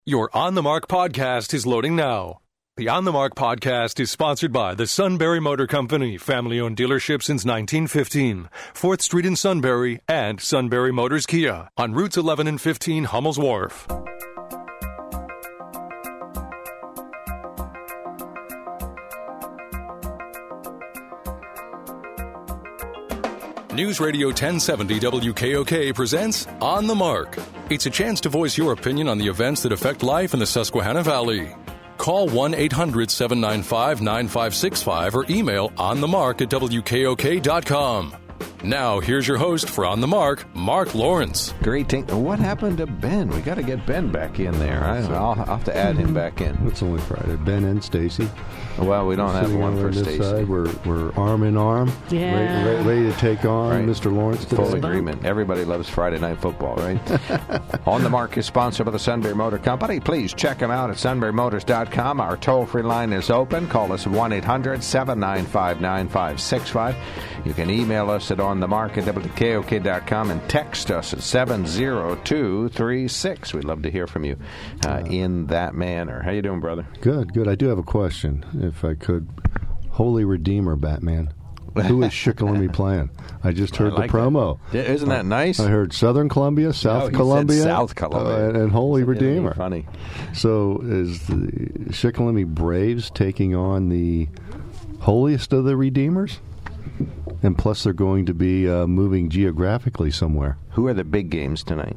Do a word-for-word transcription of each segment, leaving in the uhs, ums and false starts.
Your On the Mark podcast is loading now. The On the Mark podcast is sponsored by the Sunbury Motor Company, family-owned dealership since nineteen fifteen, fourth Street in Sunbury, and Sunbury Motors Kia on routes eleven and fifteen Hummel's Wharf. News Radio ten seventy W K O K presents On the Mark. It's a chance to voice your opinion on the events that affect life in the Susquehanna Valley. Call one eight hundred seven nine five nine five six five or email onthemark at W K O K dot com. Now, here's your host for On the Mark, Mark Lawrence. Great. What happened to Ben? We got to get Ben back in there. I, I'll have to add him back in. It's only Friday. Ben and Stacy. Well, we don't have one for Stacy. We're we're arm in arm. Yeah. Ready, ready, ready to take on right. Mister Lawrence today. Full agreement. Everybody loves Friday Night Football, right? On the Mark is sponsored by the Sunbury Motor Company. Please check them out at sunbury motors dot com. Our toll-free line is open. Call us at one eight hundred seven nine five nine five six five. You can email us at onthemark at W K O K dot com and text us at seven zero two three six. We'd love to hear from you uh, in that manner. How you doing, brother? Good, good. I do have a question, if I could. Holy Redeemer, Batman. Who is Shikellamy playing? I just heard I like the promo. That. Isn't that nice? I heard Southern Columbia, South no, Columbia, South Columbia, uh, and, and Holy Isn't Redeemer. Funny. So is the Shikellamy Braves taking on the holiest of the Redeemers? And plus, they're going to be uh, moving geographically somewhere. Who are the big games tonight?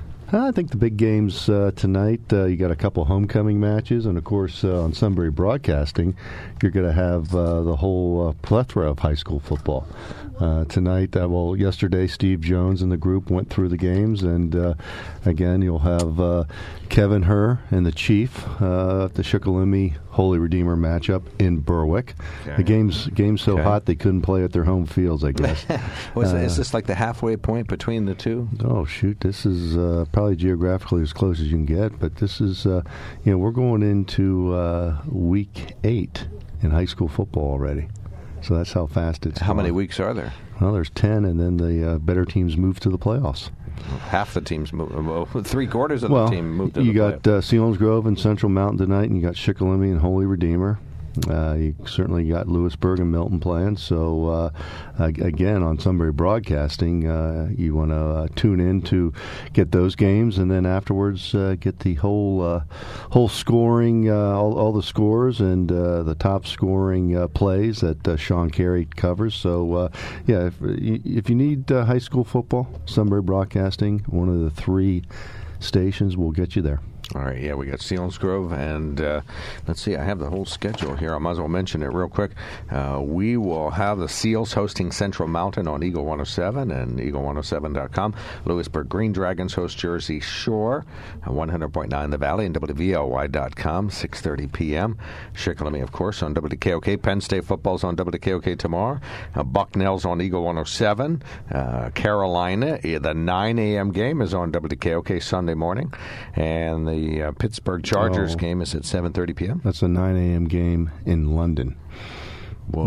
I think the big games uh, tonight, uh, you got a couple homecoming matches, and of course uh, on Sunbury Broadcasting, you're going to have uh, the whole uh, plethora of high school football. Uh, tonight, uh, well, yesterday, Steve Jones and the group went through the games, and uh, again, you'll have uh, Kevin Herr and the Chief uh, at the Shikellamy Holy Redeemer matchup in Berwick. Okay. The game's game's so okay. hot they couldn't play at their home fields, I guess. Was, uh, is this like the halfway point between the two? Oh, shoot, this is uh, probably geographically as close as you can get, but this is, uh, you know, we're going into uh, week eight in high school football already. So that's how fast it's How going. many weeks are there? Well, there's ten, and then the uh, better teams move to the playoffs. Half the teams move. Well, three quarters of well, the team moved to you the got uh, Selinsgrove and Central Mountain tonight, and you got Shikellamy and Holy Redeemer. Uh, you certainly got Lewisburg and Milton playing. So, uh, again, on Sunbury Broadcasting, uh, you want to uh, tune in to get those games, and then afterwards uh, get the whole uh, whole scoring, uh, all, all the scores, and uh, the top scoring uh, plays that uh, Sean Carey covers. So, uh, yeah, if, if you need uh, high school football, Sunbury Broadcasting, one of the three stations will get you there. All right, yeah, we got Selinsgrove, and uh, let's see, I have the whole schedule here. I might as well mention it real quick. Uh, we will have the Seals hosting Central Mountain on Eagle one oh seven and eagle one oh seven dot com. Lewisburg Green Dragons host Jersey Shore, one hundred point nine The Valley, and W V L Y dot com, six thirty p.m. Shikellamy, of course, on W K O K. Penn State football's on W K O K tomorrow. Uh, Bucknell's on Eagle one oh seven. Uh, Carolina, the nine a.m. game is on W K O K Sunday morning, and the The uh, Pittsburgh Chargers oh, game is at seven thirty p.m. That's a nine a.m. game in London. Well,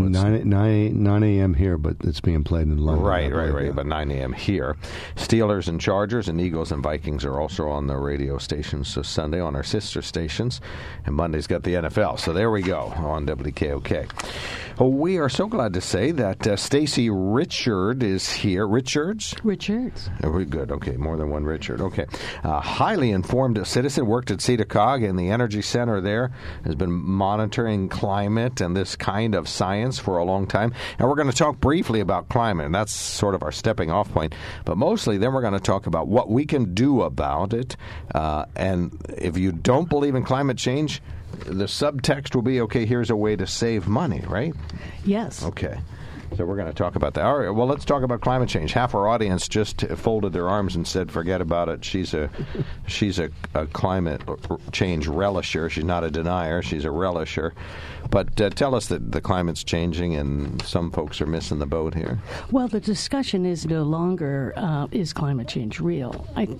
nine a.m. here, but it's being played in London. Right, right, right, yeah. But nine a.m. here. Steelers and Chargers and Eagles and Vikings are also on the radio stations so Sunday on our sister stations, and Monday's got the N F L. So there we go on W K O K. Well, we are so glad to say that uh, Stacy Richard is here. Richards? Richards. Oh, we're good. Okay, more than one Richard. Okay. Uh, highly informed citizen, worked at CEDACOG in the Energy Center there, has been monitoring climate and this kind of science for a long time. And we're going to talk briefly about climate, and that's sort of our stepping off point. But mostly then we're going to talk about what we can do about it. Uh, and if you don't believe in climate change, the subtext will be, okay, here's a way to save money, right? Yes. Okay. So we're going to talk about that. All right, well, let's talk about climate change. Half our audience just folded their arms and said, forget about it. She's a she's a, a climate change relisher. She's not a denier. She's a relisher. But uh, tell us that the climate's changing and some folks are missing the boat here. Well, the discussion is no longer, uh, is climate change real? I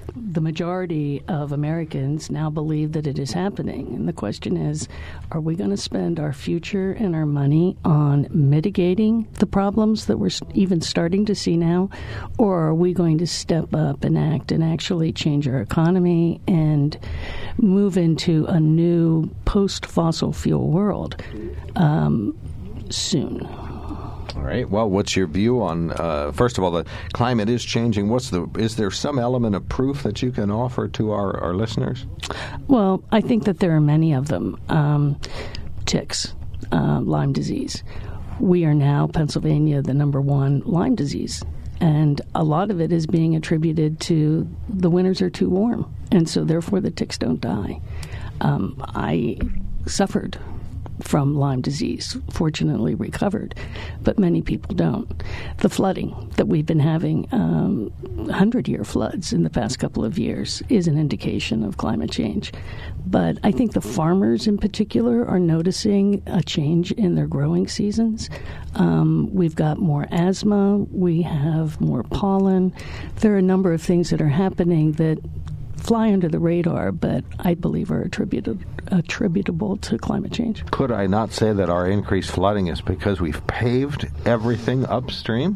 the majority of Americans now believe that it is happening. And the question is, are we going to spend our future and our money on mitigating the problems that we're even starting to see now? Or are we going to step up and act and actually change our economy and move into a new post-fossil fuel world um, soon? All right. Well, what's your view on, uh, first of all, the climate is changing. What's the? Is there some element of proof that you can offer to our, our listeners? Well, I think that there are many of them. Um, ticks, uh, Lyme disease. We are now, Pennsylvania, the number one Lyme disease. And a lot of it is being attributed to the winters are too warm. And so, therefore, the ticks don't die. Um, I suffered from Lyme disease, fortunately recovered, but many people don't. The flooding that we've been having, um, hundred-year floods in the past couple of years, is an indication of climate change. But I think the farmers in particular are noticing a change in their growing seasons. Um, we've got more asthma, we have more pollen. There are a number of things that are happening that fly under the radar, but I believe are attributed, attributable to climate change. Could I not say that our increased flooding is because we've paved everything upstream?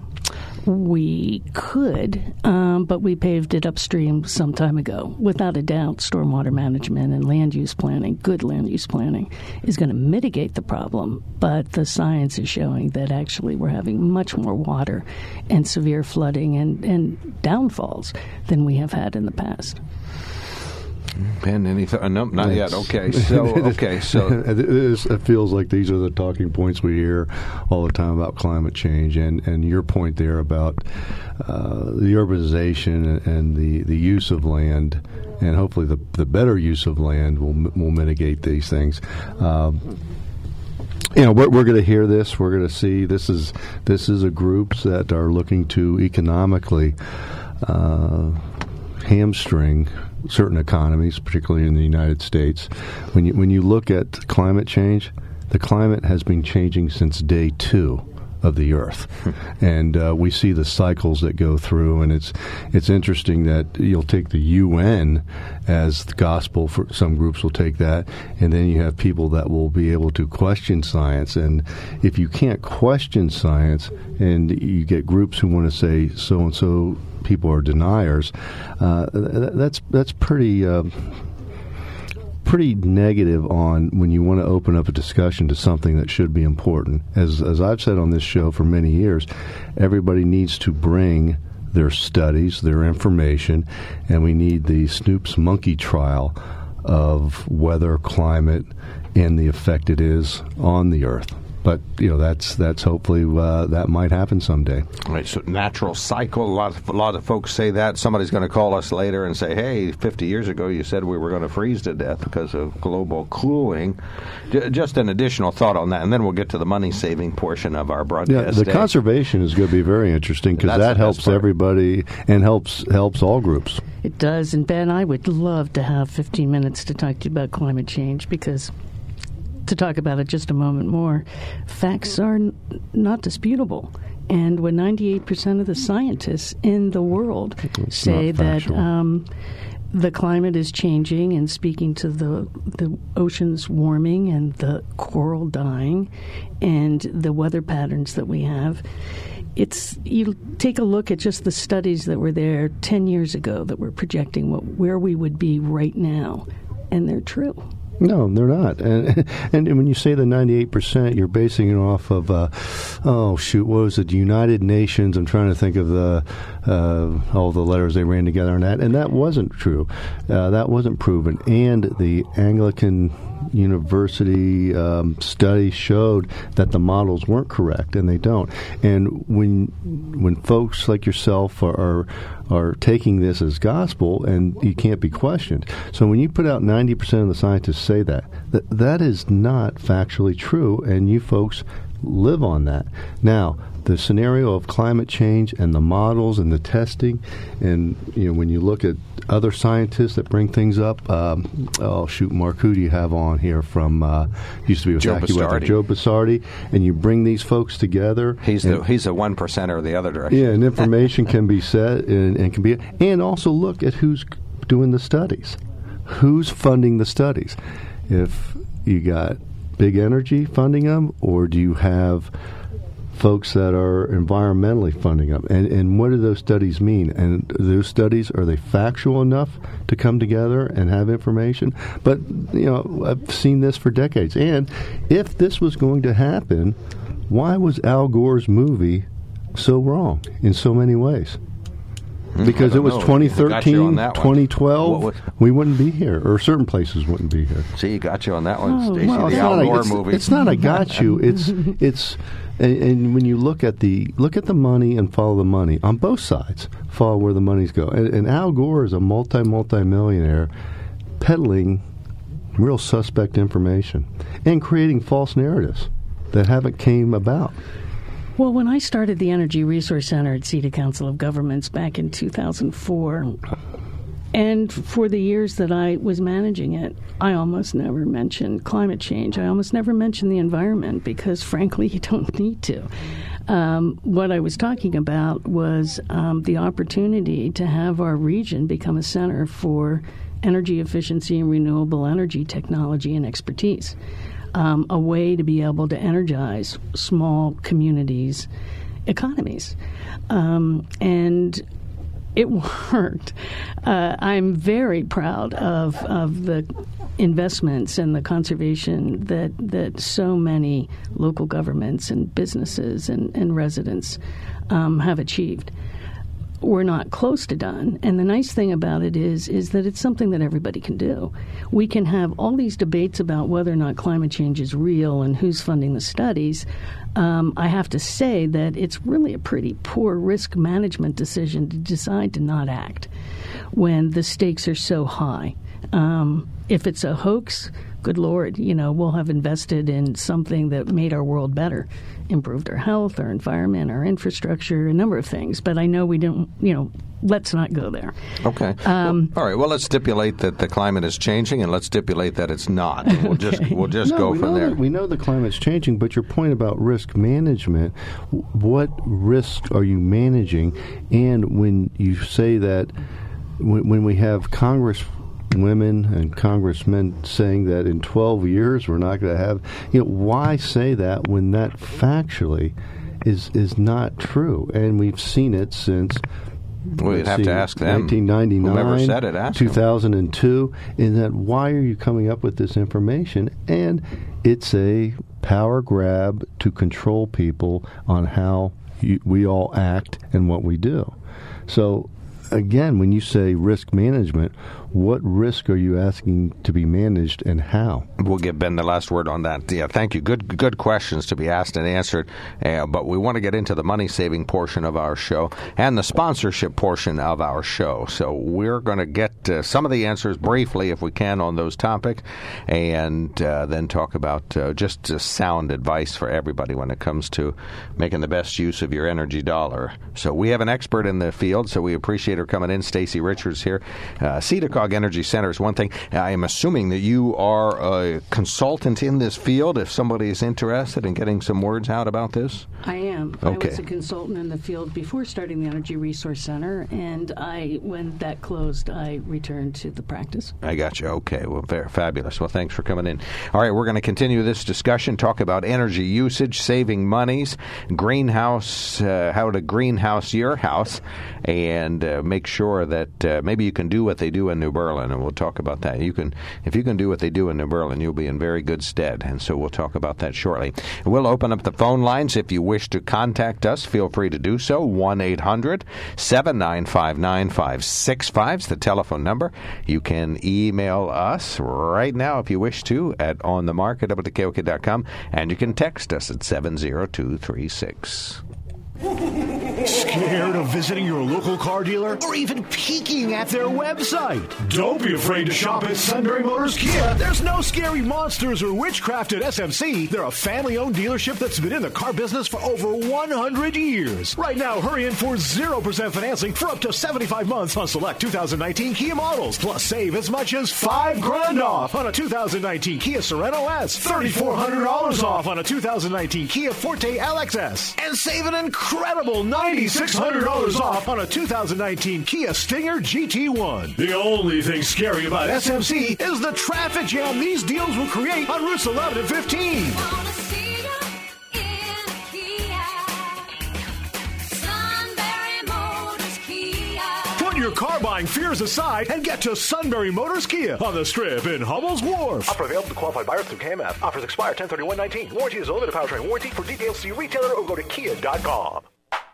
We could, um, but we paved it upstream some time ago. Without a doubt, stormwater management and land use planning, good land use planning, is going to mitigate the problem. But the science is showing that actually we're having much more water and severe flooding and, and downfalls than we have had in the past. Ben, anything? Uh, no, not yet. Okay, so okay, so it, is, it feels like these are the talking points we hear all the time about climate change, and, and your point there about uh, the urbanization and the, the use of land, and hopefully the the better use of land will will mitigate these things. Um, You know, we're, we're going to hear this. We're going to see this is this is a group that are looking to economically uh, hamstring certain economies, particularly in the United States. When you when you look at climate change, the climate has been changing since day two of the Earth, and uh, we see the cycles that go through. And it's it's interesting that you'll take the U N as the gospel. For some groups will take that, and then you have people that will be able to question science. And if you can't question science, and you get groups who want to say so and so people are deniers, uh, that's that's pretty. Uh, pretty negative on when you want to open up a discussion to something that should be important. As as I've said on this show for many years, everybody needs to bring their studies, their information, and we need the Snoop's monkey trial of weather, climate, and the effect it is on the Earth. But, you know, that's that's hopefully uh, that might happen someday. All right, so natural cycle, a lot of, a lot of folks say that. Somebody's going to call us later and say, hey, fifty years ago you said we were going to freeze to death because of global cooling. J- just an additional thought on that, and then we'll get to the money-saving portion of our broadcast. Yeah, the day. Conservation is going to be very interesting because that helps everybody and helps helps all groups. It does, and Ben, I would love to have fifteen minutes to talk to you about climate change because... to talk about it just a moment more, facts are n- not disputable. And when ninety-eight percent of the scientists in the world it's say that um, the climate is changing and speaking to the, the oceans warming and the coral dying and the weather patterns that we have, it's you take a look at just the studies that were there ten years ago that were projecting what, where we would be right now, and they're true. No, they're not. And and when you say the ninety-eight percent, you're basing it off of, uh, oh, shoot, what was it, United Nations? I'm trying to think of the uh, all the letters they ran together on that. And that wasn't true. Uh, that wasn't proven. And the Anglican University um, study showed that the models weren't correct, and they don't. And when when folks like yourself are, are are taking this as gospel, and you can't be questioned. So when you put out ninety percent of the scientists say that, that, that is not factually true, and you folks live on that. Now, the scenario of climate change and the models and the testing, and you know when you look at other scientists that bring things up, um, oh shoot, Mark, who do you have on here from uh, used to be with Joe AccuWeather, Bastardi. Joe Bastardi, and you bring these folks together. He's and, the he's a one percenter the other direction. Yeah, and information can be said and, and can be, and also look at who's doing the studies? Who's funding the studies? If you got big energy funding them, or do you have folks that are environmentally funding them? And, and what do those studies mean? And those studies, are they factual enough to come together and have information? But, you know, I've seen this for decades. And if this was going to happen, why was Al Gore's movie so wrong in so many ways? Because it was know. twenty thirteen, twenty twelve, what, what? we wouldn't be here, or certain places wouldn't be here. See, you got you on that one, Oh, Stacey. Well, the it's Al not, Gore it's, movie. it's not I got you. It's it's and, and when you look at the look at the money and follow the money on both sides, follow where the monies go. And, and Al Gore is a multi multi millionaire peddling real suspect information and creating false narratives that haven't came about. Well, when I started the Energy Resource Center at C E T A Council of Governments back in two thousand four, and for the years that I was managing it, I almost never mentioned climate change. I almost never mentioned the environment because, frankly, you don't need to. Um, what I was talking about was um, the opportunity to have our region become a center for energy efficiency and renewable energy technology and expertise. Um, a way to be able to energize small communities' economies. Um, and it worked. Uh, I'm very proud of, of the investments and the conservation that, that so many local governments and businesses and, and residents um, have achieved. We're not close to done. And the nice thing about it is is that it's something that everybody can do. We can have all these debates about whether or not climate change is real and who's funding the studies. Um, I have to say that it's really a pretty poor risk management decision to decide to not act when the stakes are so high. Um, if it's a hoax, good Lord, you know, we'll have invested in something that made our world better, improved our health, our environment, our infrastructure, a number of things. But I know we don't, you know, let's not go there. Okay. Um, well, all right. Well, let's stipulate that the climate is changing, and let's stipulate that it's not. And we'll just we'll just no, go we from know there. That, we know the climate's changing, but your point about risk management, what risks are you managing? And when you say that, when, when we have Congress women and congressmen saying that in twelve years we're not going to have, you know, why say that when that factually is is not true? And we've seen it since We'd have see, to ask them. nineteen ninety-nine, Whoever said it, ask two thousand two. In that, why are you coming up with this information? And it's a power grab to control people on how you, we all act and what we do. So, again, when you say risk management, what risk are you asking to be managed and how? We'll give Ben the last word on that. Yeah, thank you. Good good questions to be asked and answered. Uh, but we want to get into the money-saving portion of our show and the sponsorship portion of our show. So we're going to get uh, some of the answers briefly, if we can, on those topics, and uh, then talk about uh, just uh, sound advice for everybody when it comes to making the best use of your energy dollar. So we have an expert in the field, so we appreciate her coming in. Stacey Richards here. Uh, C E T A Energy Center is one thing. I am assuming that you are a consultant in this field. If somebody is interested in getting some words out about this, I am. Okay. I was a consultant in the field before starting the Energy Resource Center, and I, when that closed, I returned to the practice. I got you. Okay. Well, very fabulous. Well, thanks for coming in. All right, we're going to continue this discussion, talk about energy usage, saving monies, greenhouse, uh, how to greenhouse your house, and uh, make sure that uh, maybe you can do what they do in New Berlin, and we'll talk about that. You can, if you can do what they do in New Berlin, you'll be in very good stead, and so we'll talk about that shortly. We'll open up the phone lines. If you wish to contact us, feel free to do so. one eight hundred seven nine five nine five six five is the telephone number. You can email us right now if you wish to at on the mark at W K O K dot com, and you can text us at seven zero two three six. Scared of visiting your local car dealer or even peeking at their website? Don't be afraid to shop at Sunbury Motors Kia. There's no scary monsters or witchcraft at S M C. They're a family-owned dealership that's been in the car business for over one hundred years. Right now, hurry in for zero percent financing for up to seventy-five months on select two thousand nineteen Kia models. Plus, save as much as five grand off on a two thousand nineteen Kia Sorento S, thirty-four hundred dollars off on a two thousand nineteen Kia Forte L X S, and save an incredible ninety six hundred dollars off on a two thousand nineteen Kia Stinger G T one. The only thing scary about S M C is the traffic jam these deals will create on routes eleven and fifteen. Put your car buying fears aside and get to Sunbury Motors Kia on the Strip in Hummel's Wharf. Offer available to qualified buyers through K M F. Offers expire ten thirty-one nineteen. Warranty is a limited powertrain warranty. For details, see retailer or go to kia dot com.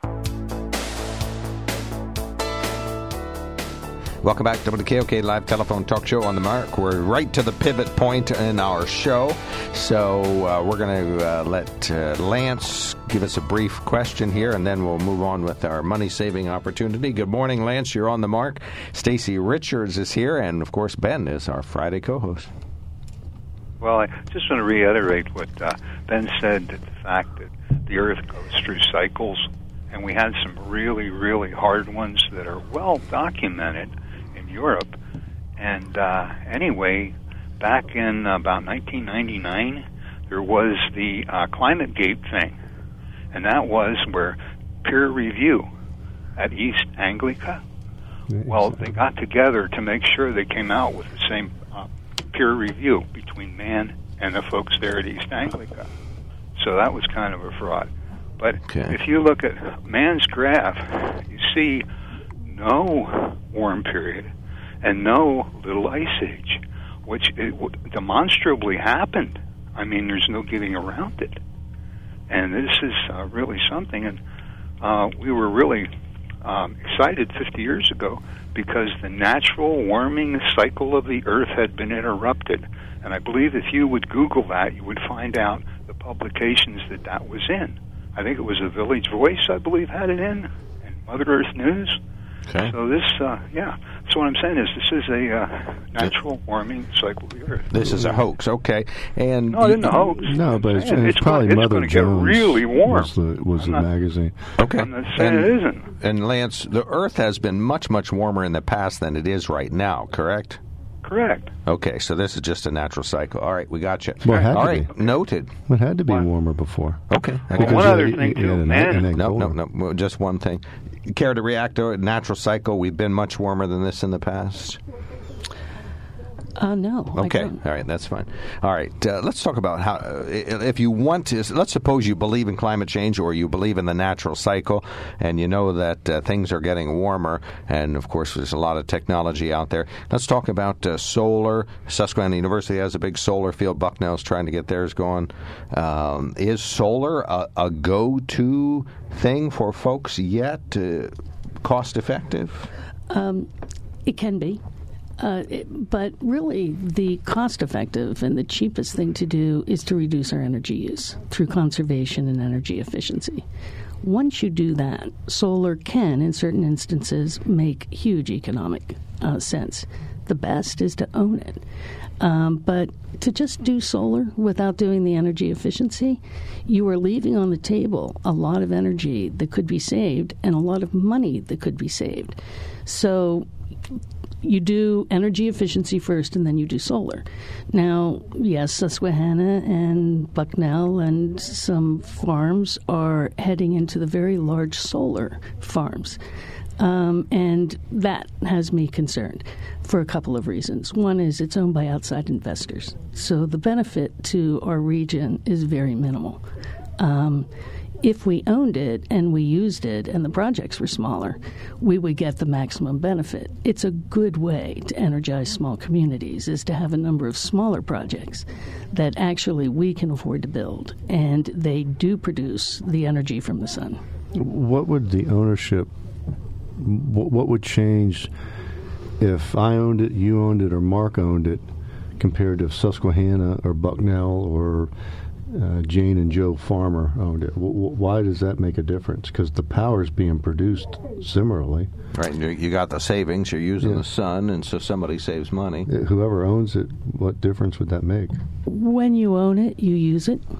Welcome back to the K O K Live Telephone Talk Show on the Mark. We're right to the pivot point in our show. So uh, we're going to uh, let uh, Lance give us a brief question here, and then we'll move on with our money-saving opportunity. Good morning, Lance. You're on the Mark. Stacey Richards is here, and, of course, Ben is our Friday co-host. Well, I just want to reiterate what uh, Ben said, that the fact that the Earth goes through cycles, and we had some really, really hard ones that are well documented in Europe. And uh, anyway, back in about nineteen ninety-nine, there was the uh, ClimateGate thing, and that was where peer review at East Anglica, well, they got together to make sure they came out with the same uh, peer review between man and the folks there at East Anglica. So that was kind of a fraud. But okay. If you look at man's graph, you see no warm period and no little ice age, which it demonstrably happened. I mean, there's no getting around it. And this is uh, really something. And uh, we were really um, excited fifty years ago because the natural warming cycle of the Earth had been interrupted. And I believe if you would Google that, you would find out the publications that that was in. I think it was a Village Voice, I believe, had it in, and Mother Earth News. Okay. So this, uh, yeah. So what I'm saying is this is a uh, natural warming cycle of the Earth. This is a hoax, okay. And no, it isn't a hoax. No, but it's, it's, it's probably gonna, Mother it's Jones get really warm. was the, was the not, magazine. Okay. I'm not saying and, it isn't. And Lance, the Earth has been much, much warmer in the past than it is right now, correct? Correct. Okay, so this is just a natural cycle. All right, we got you. Well, it had All to right, be. noted. It had to be What? warmer before. Okay. Well, one other thing, too, man. No, no, no, just one thing. Care to react to a natural cycle? We've been much warmer than this in the past. Uh, no. Okay. All right. That's fine. All right. Uh, let's talk about how, uh, if you want to, let's suppose you believe in climate change or you believe in the natural cycle and you know that uh, things are getting warmer. And, of course, there's a lot of technology out there. Let's talk about uh, solar. Susquehanna University has a big solar field. Bucknell's trying to get theirs going. Um, is solar a, a go-to thing for folks yet? Uh, cost-effective? Um, it can be. Uh, it, but really, the cost-effective and the cheapest thing to do is to reduce our energy use through conservation and energy efficiency. Once you do that, solar can, in certain instances, make huge economic uh, sense. The best is to own it. Um, but to just do solar without doing the energy efficiency, you are leaving on the table a lot of energy that could be saved and a lot of money that could be saved. So you do energy efficiency first, and then you do solar. Now, yes, Susquehanna and Bucknell and some farms are heading into the very large solar farms. Um, and that has me concerned for a couple of reasons. One is it's owned by outside investors. So the benefit to our region is very minimal. Um, if we owned it and we used it and the projects were smaller, we would get the maximum benefit. It's a good way to energize small communities, is to have a number of smaller projects that actually we can afford to build, and they do produce the energy from the sun. What would the ownership, what would change if I owned it, you owned it, or Mark owned it, compared to if Susquehanna or Bucknell or Uh, Jane and Joe Farmer owned it? W- w- why does that make a difference? Because the power is being produced similarly. Right, you, you got the savings, you're using yeah. the sun, and so somebody saves money. It, whoever owns it, what difference would that make? When you own it, you use it.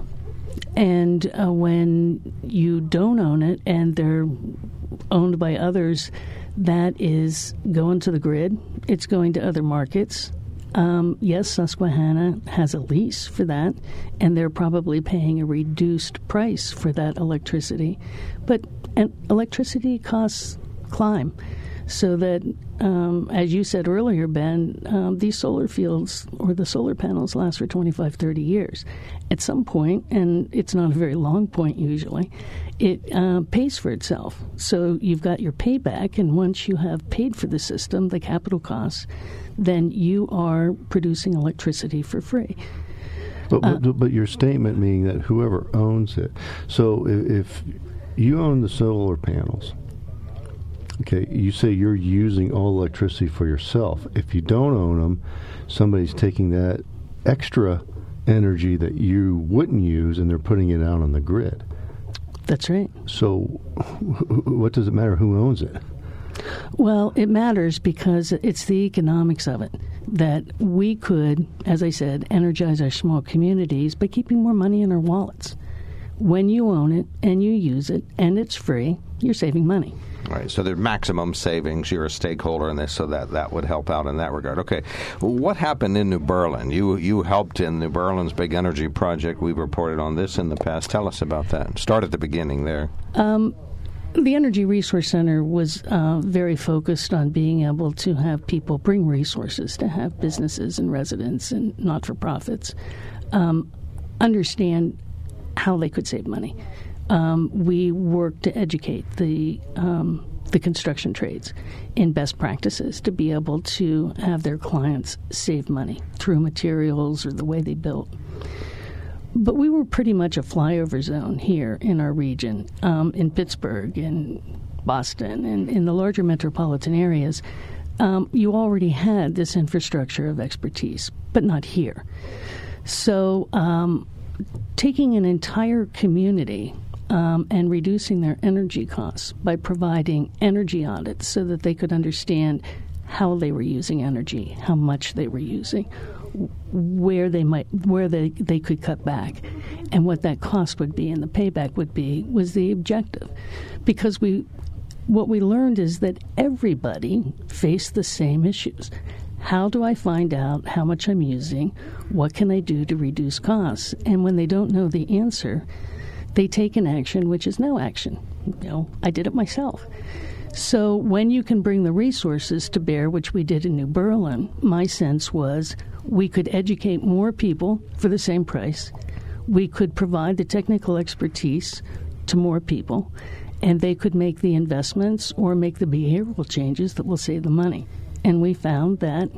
And uh, when you don't own it and they're owned by others, that is going to the grid. It's going to other markets. Um, yes, Susquehanna has a lease for that, and they're probably paying a reduced price for that electricity. But and electricity costs climb, so that, um, as you said earlier, Ben, um, these solar fields or the solar panels last for twenty-five, thirty years. At some point, and it's not a very long point usually, it uh, pays for itself. So you've got your payback, and once you have paid for the system, the capital costs, then you are producing electricity for free. But, Uh, but, but your statement meaning that whoever owns it. So if, if you own the solar panels, okay, you say you're using all electricity for yourself. If you don't own them, somebody's taking that extra energy that you wouldn't use and they're putting it out on the grid. That's right. So what does it matter who owns it? Well, it matters because it's the economics of it, that we could, as I said, energize our small communities by keeping more money in our wallets. When you own it and you use it and it's free, you're saving money. Right, so there's maximum savings. You're a stakeholder in this, so that, that would help out in that regard. Okay, what happened in New Berlin? You you helped in New Berlin's big energy project. We've reported on this in the past. Tell us about that. Start at the beginning there. Um, the Energy Resource Center was uh, very focused on being able to have people bring resources, to have businesses and residents and not-for-profits um, understand how they could save money. Um, we work to educate the um, the construction trades in best practices to be able to have their clients save money through materials or the way they built. But we were pretty much a flyover zone here in our region, um, in Pittsburgh, in Boston, and in the larger metropolitan areas. Um, you already had this infrastructure of expertise, but not here. So um, taking an entire community Um, and reducing their energy costs by providing energy audits so that they could understand how they were using energy, how much they were using, where they might, where they, they could cut back, and what that cost would be and the payback would be, was the objective. Because we, what we learned is that everybody faced the same issues. How do I find out how much I'm using? What can I do to reduce costs? And when they don't know the answer, they take an action which is no action. You know, I did it myself. So when you can bring the resources to bear, which we did in New Berlin, my sense was we could educate more people for the same price. We could provide the technical expertise to more people, and they could make the investments or make the behavioral changes that will save the money. And we found that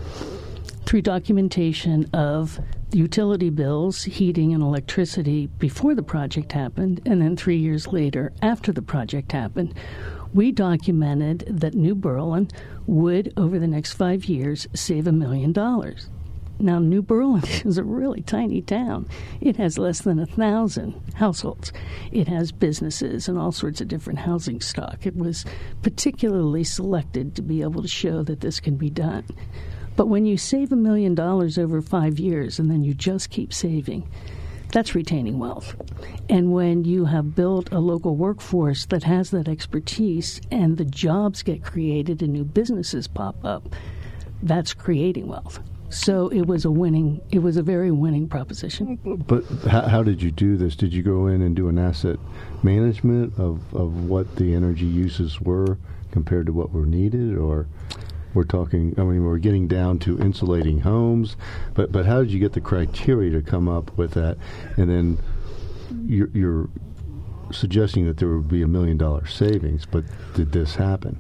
through documentation of utility bills, heating and electricity before the project happened, and then three years later after the project happened, we documented that New Berlin would, over the next five years, save a million dollars. Now, New Berlin is a really tiny town. It has less than a thousand households. It has businesses and all sorts of different housing stock. It was particularly selected to be able to show that this can be done. But when you save a million dollars over five years and then you just keep saving, that's retaining wealth. And when you have built a local workforce that has that expertise and the jobs get created and new businesses pop up, that's creating wealth. So it was a winning, it was a very winning proposition. But how, how did you do this? Did you go in and do an asset management of, of what the energy uses were compared to what were needed, or... We're talking, I mean, we're getting down to insulating homes, but but how did you get the criteria to come up with that? And then you're, you're suggesting that there would be a million dollar savings, but did this happen?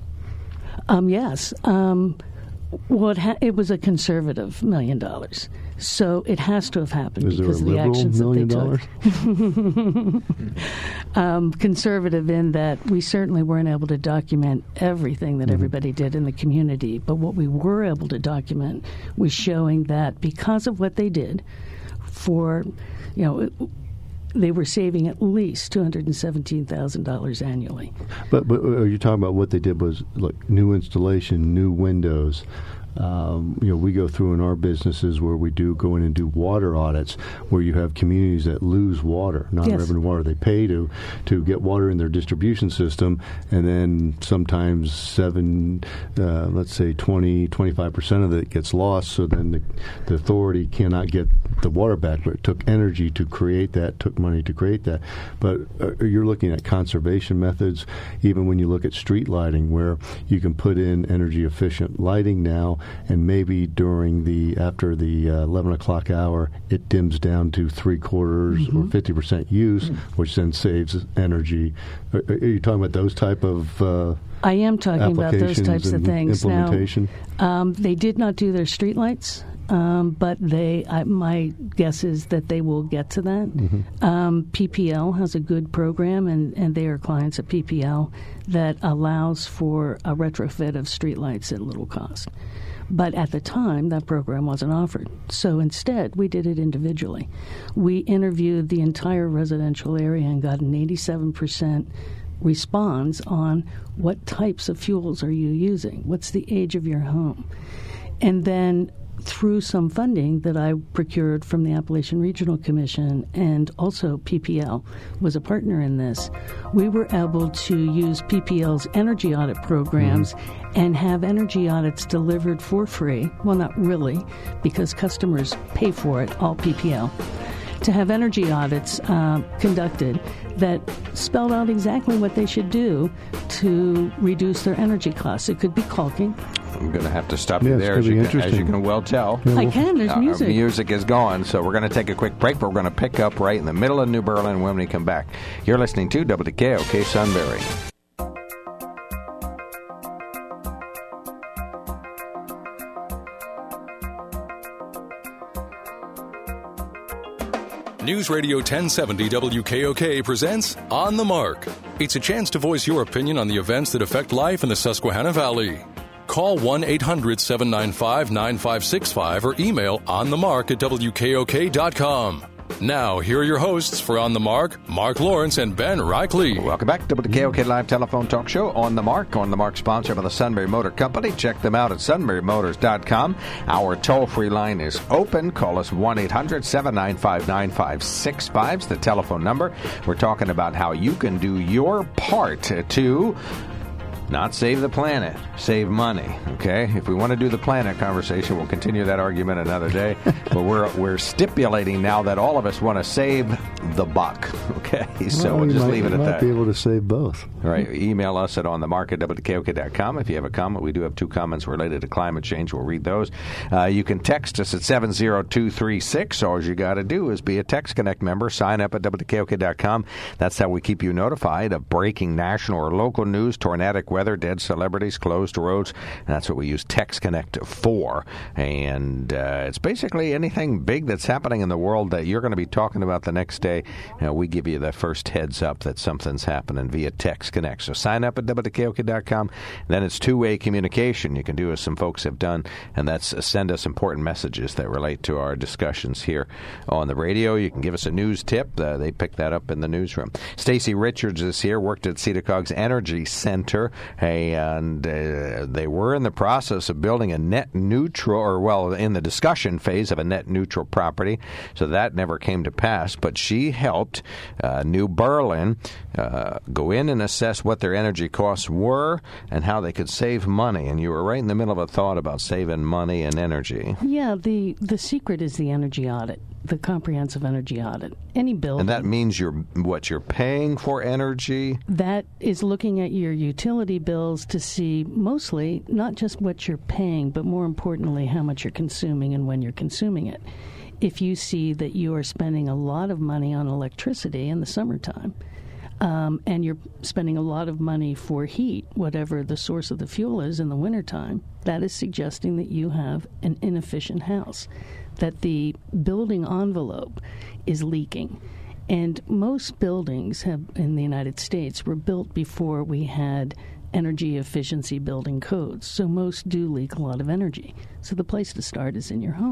Um, yes. Um, well, it, ha- it was a conservative million dollars. So it has to have happened Is because of there a the liberal actions million that they dollars? took. um, conservative in that we certainly weren't able to document everything that mm-hmm. everybody did in the community. But what we were able to document was showing that because of what they did for, you know, they were saving at least two hundred seventeen thousand dollars annually. But, but are you talking about what they did was like new installation, new windows, Um, you know, we go through in our businesses where we do go in and do water audits, where you have communities that lose water, non-revenue yes. water. They pay to to get water in their distribution system, and then sometimes seven, uh, let's say twenty, twenty-five percent of it gets lost. So then the, the authority cannot get the water back. But it took energy to create that, took money to create that. But uh, you're looking at conservation methods. Even when you look at street lighting, where you can put in energy efficient lighting now, and maybe during the after the uh, eleven o'clock hour, it dims down to three quarters mm-hmm. or fifty percent use, mm-hmm. which then saves energy. Are, are you talking about those type of? Uh, I am talking about those types of things. Implementation? Now, um, they did not do their streetlights, um, but they. I, my guess is that they will get to that. Mm-hmm. Um, P P L has a good program, and, and they are clients at P P L that allows for a retrofit of streetlights at little cost. But at the time, that program wasn't offered. So instead, we did it individually. We interviewed the entire residential area and got an eighty-seven percent response on what types of fuels are you using, what's the age of your home. And then through some funding that I procured from the Appalachian Regional Commission, and also P P L was a partner in this, we were able to use P P L's energy audit programs mm-hmm. and have energy audits delivered for free. Well, not really, because customers pay for it, all P P L. To have energy audits uh, conducted that spelled out exactly what they should do to reduce their energy costs. It could be caulking. I'm going to have to stop yeah, you there, as you, can, as you can well tell. Yeah, I can. There's uh, music. Our music is gone, so we're going to take a quick break, but we're going to pick up right in the middle of New Berlin when we come back. You're listening to W K O K Sunbury. News Radio ten seventy W K O K presents On the Mark. It's a chance to voice your opinion on the events that affect life in the Susquehanna Valley. Call one eight hundred seven nine five nine five six five or email onthemark at W K O K dot com. Now, here are your hosts for On the Mark, Mark Lawrence and Ben Reichley. Welcome back to W K O K Live Telephone Talk Show, On the Mark. On the Mark, sponsored by the Sunbury Motor Company. Check them out at sunbury motors dot com. Our toll-free line is open. Call us one eight hundred seven nine five nine five six five is the telephone number. We're talking about how you can do your part to not save the planet, save money, okay? If we want to do the planet conversation, we'll continue that argument another day. But we're we're stipulating now that all of us want to save the buck, okay? So well, we'll just might, leave it at might that. Be able to save both. All right. Email us at onthemark at W K O K dot com if you have a comment. We do have two comments related to climate change. We'll read those. Uh, you can text us at seven zero two three six. All you got to do is be a Text Connect member. Sign up at W K O K dot com. That's how we keep you notified of breaking national or local news, tornadic weather, dead celebrities, closed roads. That's what we use Text Connect for. And uh, it's basically anything big that's happening in the world that you're going to be talking about the next day. Uh, we give you the first heads up that something's happening via Text Connect. So sign up at W K O K dot com. Then it's two-way communication. You can do as some folks have done, and that's uh, send us important messages that relate to our discussions here on the radio. You can give us a news tip. Uh, they pick that up in the newsroom. Stacy Richards is here, worked at Cedacog's Energy Center. Hey, and uh, they were in the process of building a net neutral, or well, in the discussion phase of a net neutral property, so that never came to pass. But she helped uh, New Berlin uh, go in and assess what their energy costs were and how they could save money. And you were right in the middle of a thought about saving money and energy. Yeah, the, the secret is the energy audit, the comprehensive energy audit. Any bill. And that means you're what you're paying for energy? That is looking at your utility bills to see mostly not just what you're paying, but more importantly, how much you're consuming and when you're consuming it. If you see that you are spending a lot of money on electricity in the summertime, um, and you're spending a lot of money for heat, whatever the source of the fuel is in the wintertime, that is suggesting that you have an inefficient house, that the building envelope is leaking. And most buildings have in the United States were built before we had energy efficiency building codes. So most do leak a lot of energy. So the place to start is in your home.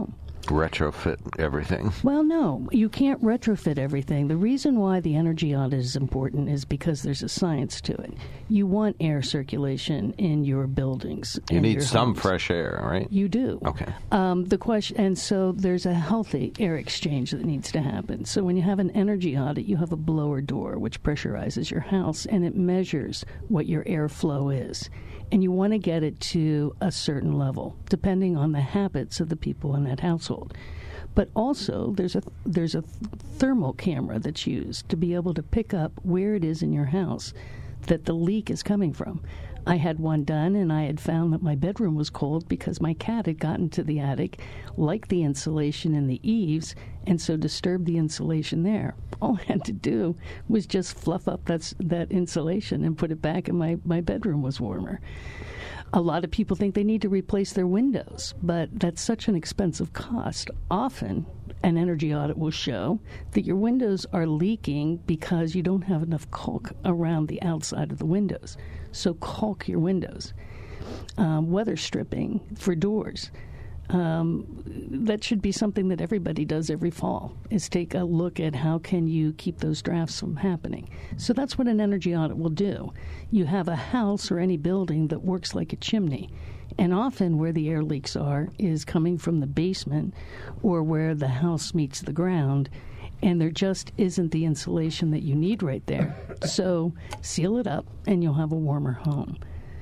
retrofit everything. Well, no, you can't retrofit everything. The reason why the energy audit is important is because there's a science to it. You want air circulation in your buildings. You need your some homes. fresh air, right? You do. Okay. Um, the question, and so there's a healthy air exchange that needs to happen. So when you have an energy audit, you have a blower door which pressurizes your house, and it measures what your airflow is. And you want to get it to a certain level, depending on the habits of the people in that household. But also, there's a there's a thermal camera that's used to be able to pick up where it is in your house that the leak is coming from. I had one done, and I had found that my bedroom was cold because my cat had gotten to the attic, liked the insulation in the eaves, and so disturbed the insulation there. All I had to do was just fluff up that, that insulation and put it back, and my, my bedroom was warmer. A lot of people think they need to replace their windows, but that's such an expensive cost. Often, an energy audit will show that your windows are leaking because you don't have enough caulk around the outside of the windows. So caulk your windows. Um, weather stripping for doors. Um, that should be something that everybody does every fall, is take a look at how can you keep those drafts from happening. So that's what an energy audit will do. You have a house or any building that works like a chimney, and often where the air leaks are is coming from the basement or where the house meets the ground, and there just isn't the insulation that you need right there. So seal it up, and you'll have a warmer home.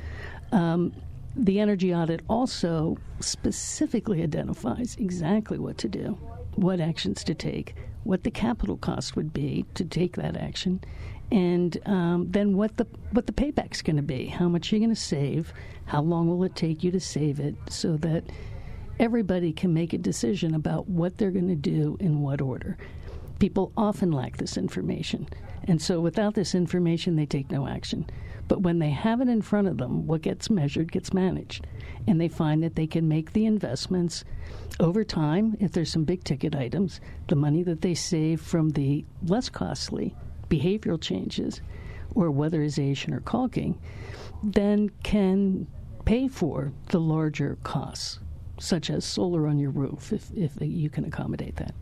Um, The energy audit also specifically identifies exactly what to do, what actions to take, what the capital cost would be to take that action, and um, then what the what the payback's going to be, how much you're going to save, how long will it take you to save it, so that everybody can make a decision about what they're going to do in what order. People often lack this information, and so without this information, they take no action. But when they have it in front of them, what gets measured gets managed. And they find that they can make the investments over time. If there's some big-ticket items, the money that they save from the less costly behavioral changes or weatherization or caulking then can pay for the larger costs, such as solar on your roof, if, if you can accommodate that.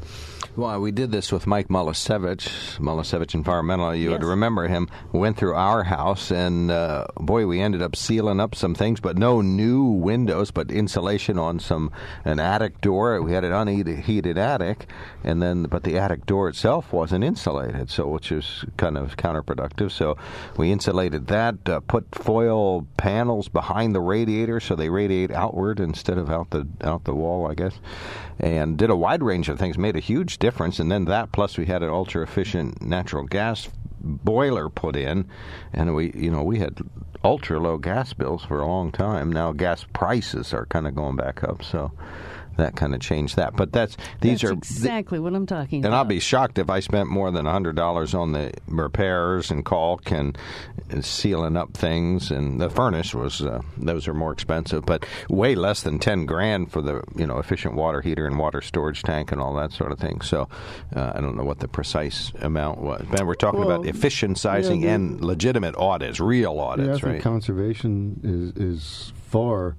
Well, we did this with Mike Mulasevich, Mulasevich Environmental. You Yes. would remember him. Went through our house, and uh, boy, we ended up sealing up some things, but no new windows, but insulation on some an attic door. We had an unheated attic, and then but the attic door itself wasn't insulated, so which is kind of counterproductive. So we insulated that, uh, put foil panels behind the radiator so they radiate outward instead of out the out the wall, I guess, and did a wide range of things. Made a huge difference. And then that, plus we had an ultra efficient natural gas boiler put in, and we you know we had ultra low gas bills for a long time. Now gas prices are kind of going back up, so that kind of changed that. But that's these that's are exactly th- what I'm talking and about. And I'll be shocked if I spent more than one hundred dollars on the repairs and caulk and, and sealing up things. And the furnace was uh, those are more expensive, but way less than ten grand for the you know efficient water heater and water storage tank and all that sort of thing. So uh, I don't know what the precise amount was. Ben, we're talking well, about efficiencying yeah, the, and legitimate audits, real audits, yeah, I think right? Conservation is is far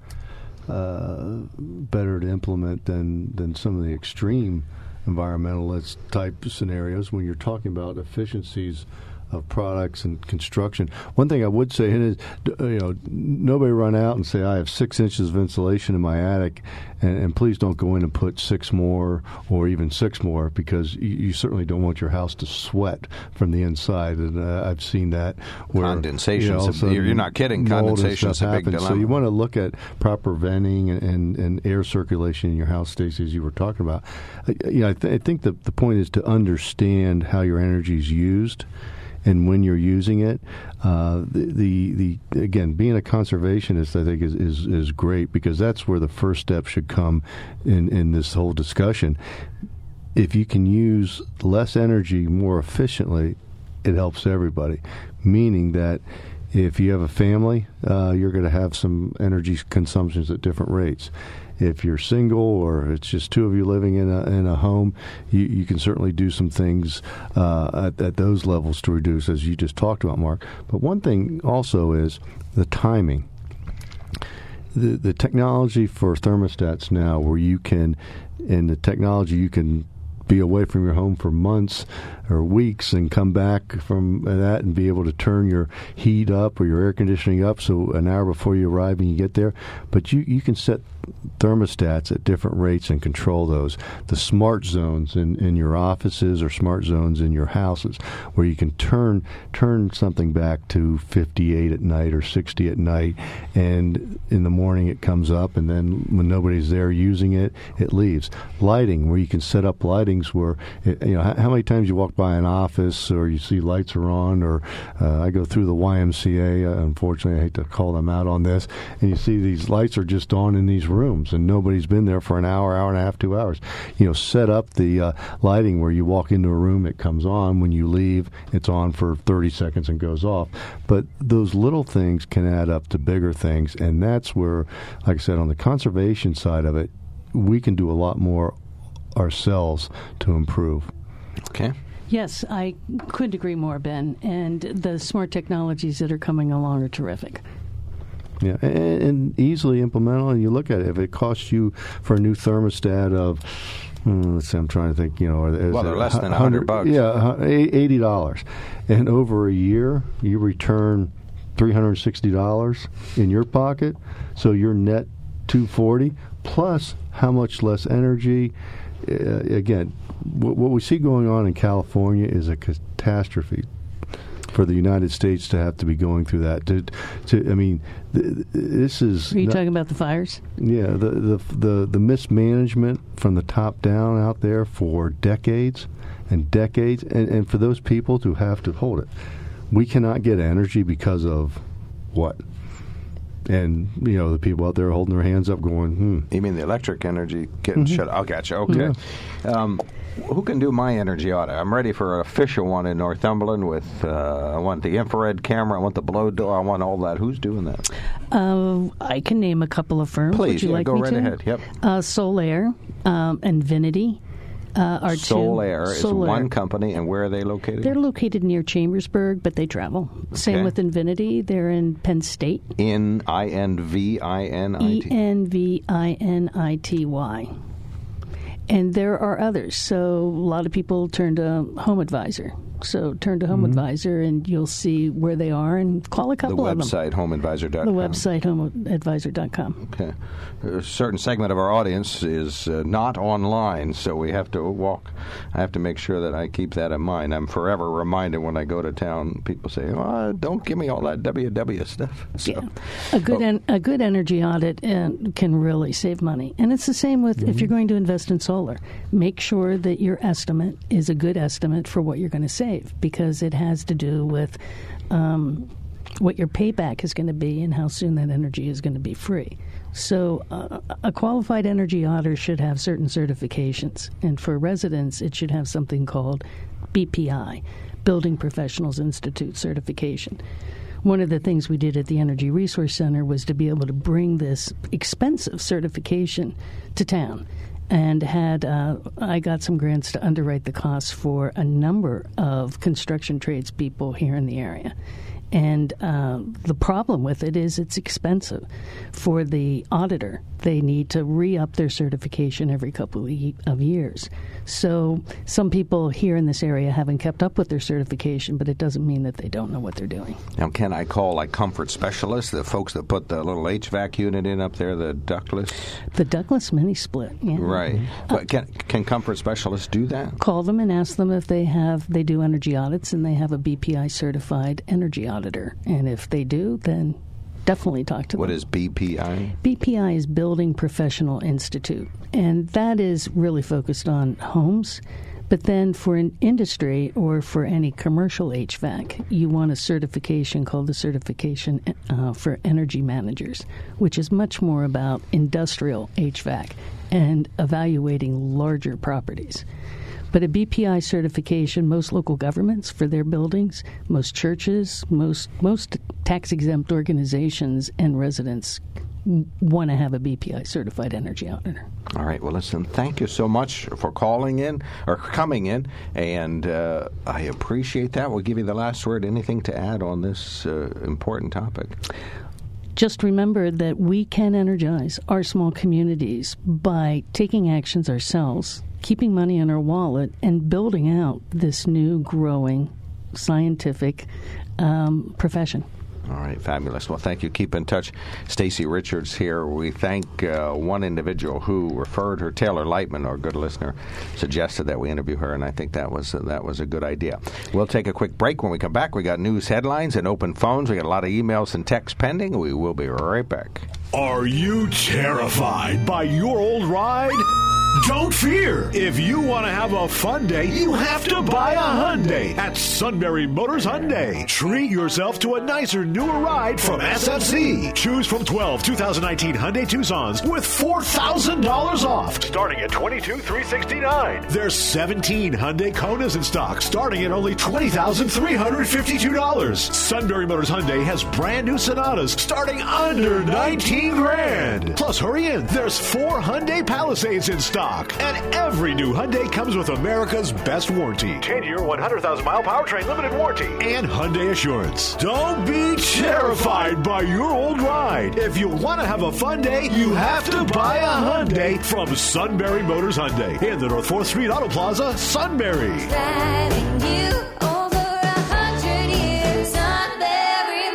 Uh, better to implement than, than some of the extreme environmentalist type scenarios when you're talking about efficiencies of products and construction. One thing I would say is, you know, nobody run out and say, I have six inches of insulation in my attic, and, and please don't go in and put six more or even six more, because you, you certainly don't want your house to sweat from the inside. And uh, I've seen that. Where, Condensation. You know, So you're not kidding. Condensation is a big dilemma. So you want to look at proper venting and, and, and air circulation in your house, Stacey, as you were talking about. Uh, you know, I, th- I think the, the point is to understand how your energy is used and when you're using it. Uh, the, the the again, being a conservationist, I think, is, is, is great, because that's where the first step should come in, in this whole discussion. If you can use less energy more efficiently, it helps everybody, meaning that if you have a family, uh, you're going to have some energy consumptions at different rates. If you're single or it's just two of you living in a in a home, you, you can certainly do some things uh, at, at those levels to reduce, as you just talked about, Mark. But one thing also is the timing. the the technology for thermostats now, where you can, and the technology you can be away from your home for months or weeks and come back from that and be able to turn your heat up or your air conditioning up so an hour before you arrive and you get there. But you, you can set thermostats at different rates and control those. The smart zones in, in your offices or smart zones in your houses, where you can turn turn something back to fifty-eight at night or sixty at night, and in the morning it comes up, and then when nobody's there using it, it leaves. Lighting, where you can set up lightings where, it, you know, how, how many times you walk by an office or you see lights are on, or uh, I go through the Y M C A, uh, unfortunately I hate to call them out on this, and you see these lights are just on in these rooms and nobody's been there for an hour, hour and a half, two hours. You know, set up the uh, lighting where you walk into a room, it comes on. When you leave, it's on for thirty seconds and goes off. But those little things can add up to bigger things, and that's where, like I said, on the conservation side of it, we can do a lot more ourselves to improve. Okay. Yes, I couldn't agree more, Ben. And the smart technologies that are coming along are terrific. Yeah, and, and easily implementable. And you look at it, if it costs you for a new thermostat of, hmm, let's see, I'm trying to think, you know, well, they're less than a hundred bucks. Yeah, eighty dollars, and over a year you return three hundred sixty dollars in your pocket. So you're net two forty plus how much less energy. Uh, again, what, what we see going on in California is a catastrophe for the United States to have to be going through that. To, to I mean, th- this is. Are you not, talking about the fires? Yeah, the, the the the mismanagement from the top down out there for decades and decades, and, and for those people to have to hold it. We cannot get energy because of what? And, you know, the people out there holding their hands up going, hmm. You mean the electric energy getting Mm-hmm. shut off? I gotcha. Okay. Yeah. Um, who can do my energy audit? I'm ready for an official one in Northumberland with, uh, I want the infrared camera, I want the blow door, I want all that. Who's doing that? Uh, I can name a couple of firms. Please, Would you yeah, like go me right to? ahead. Yep. Uh, Solaire, um, Invinity. Uh, are Solaire two. is Solaire. one company, and where are they located? They're located near Chambersburg, but they travel. Same Okay. with Invinity. They're in Penn State. In I N V I N I E T. N V I N I T Y. And there are others. So a lot of people turn to Home Advisor. So turn to Home Mm-hmm. Advisor, and you'll see where they are, and call a The couple of them. website, home advisor dot The com. website, home advisor dot com. Okay. A certain segment of our audience is uh, not online, so we have to walk. I have to make sure that I keep that in mind. I'm forever reminded when I go to town, people say, oh, don't give me all that W W stuff. So, Yeah. A good oh. en- a good energy audit uh, can really save money. And it's the same with Mm-hmm. if you're going to invest in solar. Make sure that your estimate is a good estimate for what you're going to save, because it has to do with um, what your payback is going to be and how soon that energy is going to be free. So uh, a qualified energy auditor should have certain certifications. And for residents, it should have something called B P I, Building Professionals Institute certification. One of the things we did at the Energy Resource Center was to be able to bring this expensive certification to town, and had uh, I got some grants to underwrite the costs for a number of construction tradespeople here in the area. And uh, the problem with it is it's expensive. For the auditor, they need to re-up their certification every couple of years. So some people here in this area haven't kept up with their certification, but it doesn't mean that they don't know what they're doing. Now, can I call like comfort specialists, the folks that put the little H V A C unit in up there, the ductless? The Douglas mini split, yeah. Right. But can, can comfort specialists do that? Call them and ask them if they have, they do energy audits and they have a B P I certified energy auditor. And if they do, then definitely talk to them. What is B P I? B P I is Building Professional Institute, and that is really focused on homes. But then for an industry or for any commercial H V A C, you want a certification called the Certification uh, for Energy Managers, which is much more about industrial H V A C and evaluating larger properties. But a B P I certification, most local governments for their buildings, most churches, most most tax-exempt organizations and residents want to have a B P I certified energy auditor. All right. Well, listen, thank you so much for calling in or coming in, and uh, I appreciate that. We'll give you the last word. Anything to add on this uh, important topic? just remember that we can energize our small communities by taking actions ourselves, keeping money in our wallet, and building out this new growing scientific um, profession. All right, fabulous. Well, thank you. Keep in touch. Stacy Richards here. We thank uh, one individual who referred her, Taylor Lightman, our good listener, suggested that we interview her, and I think that was uh, that was a good idea. We'll take a quick break. When we come back, we got news headlines and open phones. We got a lot of emails and texts pending. We will be right back. Are you terrified by your old ride? Don't fear. If you want to have a fun day, you have to buy a Hyundai at Sunbury Motors Hyundai. Treat yourself to a nicer, newer ride from S F C. Choose from twelve two thousand nineteen Hyundai Tucsons with four thousand dollars off, Starting at twenty-two thousand three hundred sixty-nine dollars. There's seventeen Hyundai Konas in stock, starting at only twenty thousand three hundred fifty-two dollars. Sunbury Motors Hyundai has brand new Sonatas starting under nineteen grand. Plus, hurry in. There's four Hyundai Palisades in stock. And every new Hyundai comes with America's best warranty. ten-year, one hundred thousand mile powertrain limited warranty. And Hyundai Assurance. Don't be terrified by your old ride. If you want to have a fun day, you have to buy a Hyundai from Sunbury Motors Hyundai in the North fourth Street Auto Plaza, Sunbury. Driving you over a hundred years, Sunbury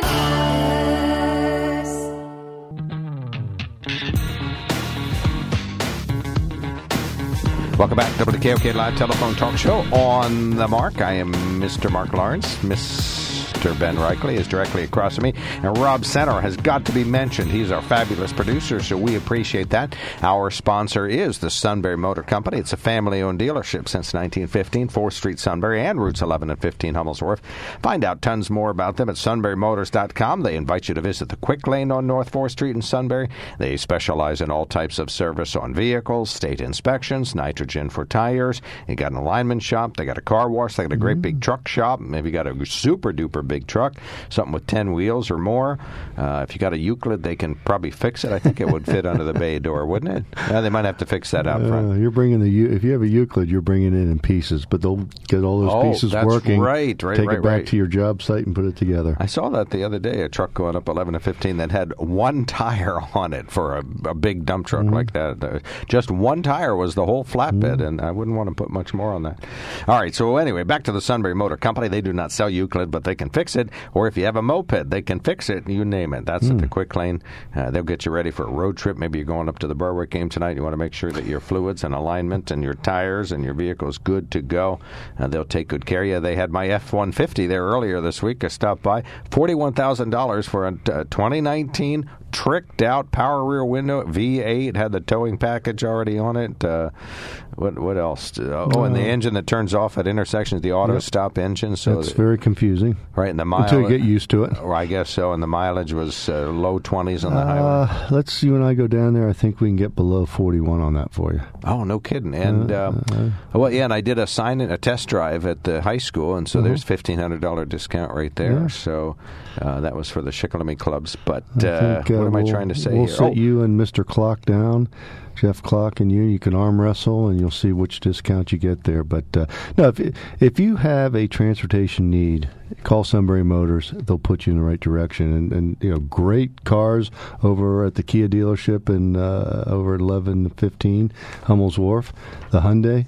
Motors. Welcome back to W K O K Live Telephone Talk Show on the Mark. I am Mister Mark Lawrence. Mister Ben Reichley is directly across from me. And Rob Center has got to be mentioned. He's our fabulous producer, so we appreciate that. Our sponsor is the Sunbury Motor Company. It's a family-owned dealership since nineteen fifteen, fourth Street, Sunbury, and routes eleven and fifteen, Hummel's Wharf. Find out tons more about them at sunbury motors dot com. They invite you to visit the Quick Lane on North fourth Street in Sunbury. They specialize in all types of service on vehicles, state inspections, nitrogen for tires. They got an alignment shop. They got a car wash. They got a great big truck shop. Maybe got a super-duper big truck, something with ten wheels or more. Uh, if you got a Euclid, they can probably fix it. I think it would fit under the bay door, wouldn't it? Uh, they might have to fix that out uh, front. You're bringing the if you have a Euclid, you're bringing it in pieces, but they'll get all those oh, pieces that's working. Right, right, take right, it back right. to your job site and put it together. I saw that the other day. A truck going up eleven to fifteen that had one tire on it for a, a big dump truck mm-hmm. like that. Uh, just one tire was the whole flatbed, mm-hmm. and I wouldn't want to put much more on that. All right. So anyway, back to the Sunbury Motor Company. They do not sell Euclid, but they can fix it. Or if you have a moped, they can fix it. You name it. That's mm. at the Quick Lane. Uh, they'll get you ready for a road trip. Maybe you're going up to the Berwick game tonight. You want to make sure that your fluids and alignment and your tires and your vehicle is good to go. Uh, they'll take good care of you. They had my F one fifty there earlier this week. I stopped by. forty-one thousand dollars for a uh, twenty nineteen tricked out power rear window V eight. Had the towing package already on it. Uh, what what else? Uh, oh, and the engine that turns off at intersections, the auto yep. stop engine. So that's very confusing. Right, and the mileage, until you get used to it. Or I guess so. And the mileage was uh, low twenties on the uh, highway. Let's you and I go down there. I think we can get below forty-one on that for you. Oh, no kidding. And uh, uh, well, yeah, and I did a sign in a test drive at the high school, and so uh-huh. there's fifteen hundred dollar discount right there. Yeah. So uh, that was for the Shikellamy clubs. But uh, think, uh, what am we'll, I trying to say? We'll here? sit oh. you and Mister Clock down. Jeff Clock and you, you can arm wrestle, and you'll see which discount you get there. But uh, no, if if you have a transportation need, call Sunbury Motors. They'll put you in the right direction. And, and you know, great cars over at the Kia dealership in uh, over at eleven fifteen Hummel's Wharf. The Hyundai,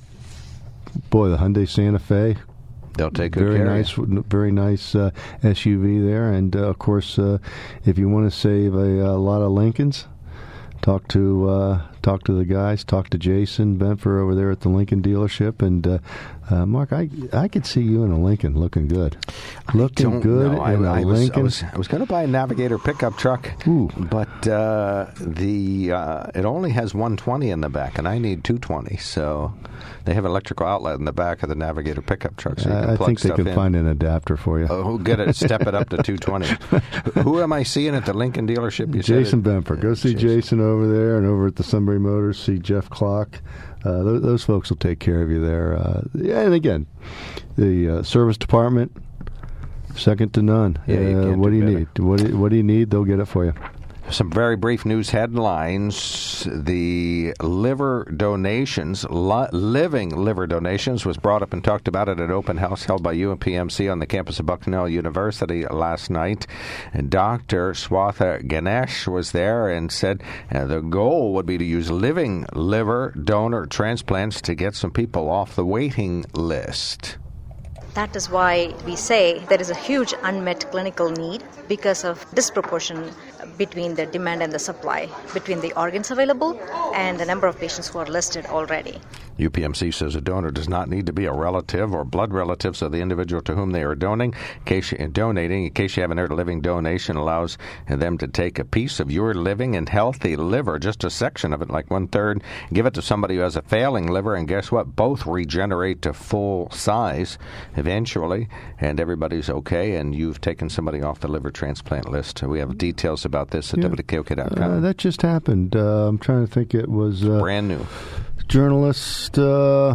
boy, the Hyundai Santa Fe. They'll take good very care nice, of you. Very nice uh, S U V there. And uh, of course, uh, if you want to save a, a lot of Lincolns. Talk to uh, talk to the guys. Talk to Jason Benfer over there at the Lincoln dealership. And uh, uh, Mark, I I could see you in a Lincoln, looking good, looking good know. in I, a I was, Lincoln. I was, I was going to buy a Navigator pickup truck, Ooh. but uh, the uh, it only has one twenty in the back, and I need two twenty. So they have an electrical outlet in the back of the Navigator pickup truck, so you can I plug think they stuff can in. find an adapter for you. Oh, who get it? Step it up to two twenty. Who am I seeing at the Lincoln dealership? You Jason said Benfer. Go see Jason. Jason over there, and over at the Sunbury Motors, see Jeff Clock. Uh, those, those folks will take care of you there. Uh, and again, the uh, service department, second to none. Yeah, you uh, can't what do, do you better. need? What do you, what do you need? They'll get it for you. Some very brief news headlines. The liver donations, li- living liver donations, was brought up and talked about at an open house held by U P M C on the campus of Bucknell University last night. And Doctor Swatha Ganesh was there and said uh, the goal would be to use living liver donor transplants to get some people off the waiting list. That is why we say there is a huge unmet clinical need because of disproportion between the demand and the supply, between the organs available and the number of patients who are listed already. U P M C says a donor does not need to be a relative or blood relatives of the individual to whom they are donating. In case you, donating, in case you haven't heard, a living donation allows them to take a piece of your living and healthy liver, just a section of it, like one third, give it to somebody who has a failing liver, and guess what? Both regenerate to full size eventually, and everybody's okay, and you've taken somebody off the liver transplant list. We have details about this at yeah. W K O K dot com. Uh, that just happened. Uh, I'm trying to think. It was uh, brand new. Journalist. Uh,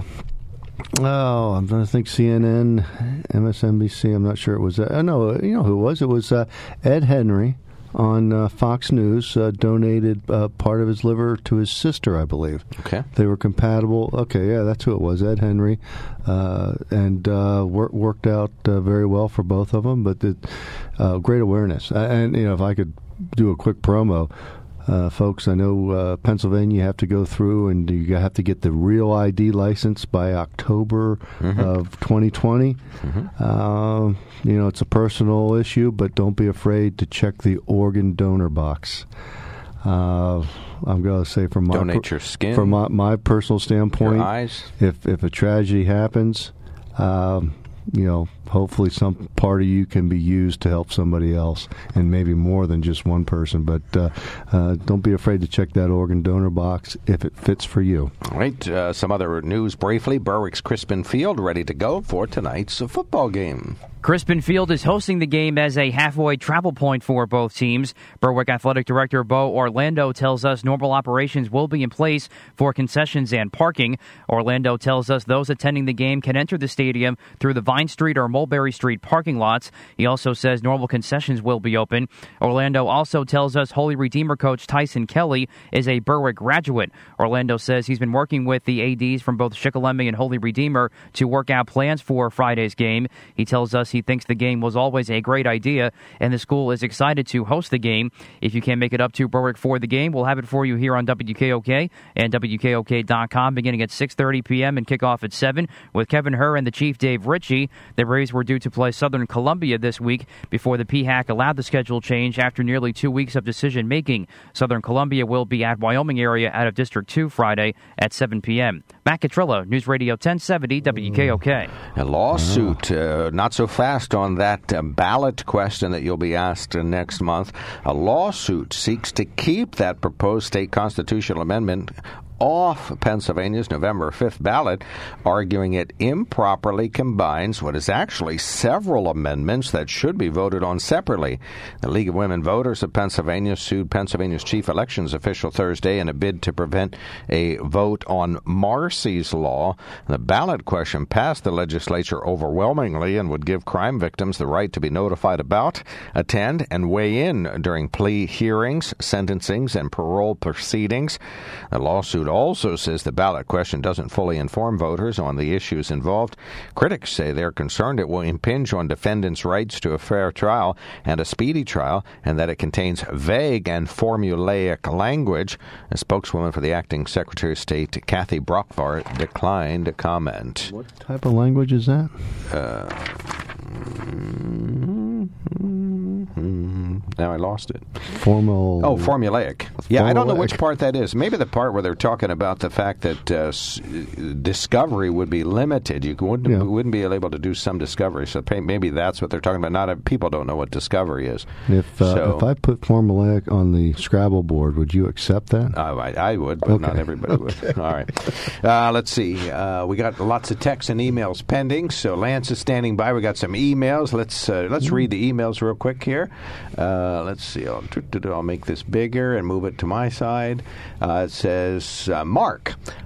oh, I'm trying to think. C N N, M S N B C. I'm not sure it was. Uh, no, you know who it was? It was uh, Ed Henry on uh, Fox News. Uh, donated uh, part of his liver to his sister, I believe. Okay. They were compatible. Okay, yeah, that's who it was. Ed Henry, uh, and uh, wor- worked out uh, very well for both of them. But it, uh, great awareness. And you know, if I could do a quick promo. Uh, folks, I know uh, Pennsylvania, you have to go through and you have to get the real I D license by October mm-hmm. of twenty twenty. Mm-hmm. Uh, you know, it's a personal issue, but don't be afraid to check the organ donor box. Uh, I'm going to say from my donate per- your skin, from my, my personal standpoint, your eyes. If if a tragedy happens, um, you know, hopefully some part of you can be used to help somebody else, and maybe more than just one person. But uh, uh, don't be afraid to check that organ donor box if it fits for you. All right. Uh, some other news briefly. Berwick's Crispin Field ready to go for tonight's football game. Crispin Field is hosting the game as a halfway travel point for both teams. Berwick Athletic Director Bo Orlando tells us normal operations will be in place for concessions and parking. Orlando tells us those attending the game can enter the stadium through the Vine Street or Mulberry Street parking lots. He also says normal concessions will be open. Orlando also tells us Holy Redeemer coach Tyson Kelly is a Berwick graduate. Orlando says he's been working with the A Ds from both Shikellamy and Holy Redeemer to work out plans for Friday's game. He tells us he thinks the game was always a great idea, and the school is excited to host the game. If you can't make it up to Berwick for the game, we'll have it for you here on W K O K and W K O K dot com beginning at six thirty p.m. and kickoff at seven with Kevin Herr and the Chief Dave Ritchie. The Braves were due to play Southern Columbia this week before the P H A C allowed the schedule change after nearly two weeks of decision-making. Southern Columbia will be at Wyoming area out of District two Friday at seven p.m. Matt Catrillo, News Radio ten seventy W K O K. A lawsuit, uh, not so fast on that uh, ballot question that you'll be asked uh, next month. A lawsuit seeks to keep that proposed state constitutional amendment off Pennsylvania's November fifth ballot, arguing it improperly combines what is actually several amendments that should be voted on separately. The League of Women Voters of Pennsylvania sued Pennsylvania's chief elections official Thursday in a bid to prevent a vote on Marsy's law. The ballot question passed the legislature overwhelmingly and would give crime victims the right to be notified about, attend, and weigh in during plea hearings, sentencings, and parole proceedings. The lawsuit also says the ballot question doesn't fully inform voters on the issues involved. Critics say they're concerned it will impinge on defendants' rights to a fair trial and a speedy trial, and that it contains vague and formulaic language. A spokeswoman for the acting Secretary of State, Kathy Brockvart, declined to comment. What type of language is that? Uh, now I lost it. Formal. Oh, formulaic. Yeah, I don't know Formulaic. which part that is. Maybe the part where they're talking about the fact that uh, s- discovery would be limited. You wouldn't, Yeah. wouldn't be able to do some discovery. So pay- maybe that's what they're talking about. Not people don't know what discovery is. If uh, So- if I put formulaic on the Scrabble board, would you accept that? Uh, I, I would, but Okay. not everybody would. All right. Uh, let's see. Uh, we got lots of texts and emails pending, so Lance is standing by. We got some emails. Let's uh, let's read the emails real quick here. Uh, let's see. I'll, I'll make this bigger and move it to my side. Uh, it says, uh, Mark,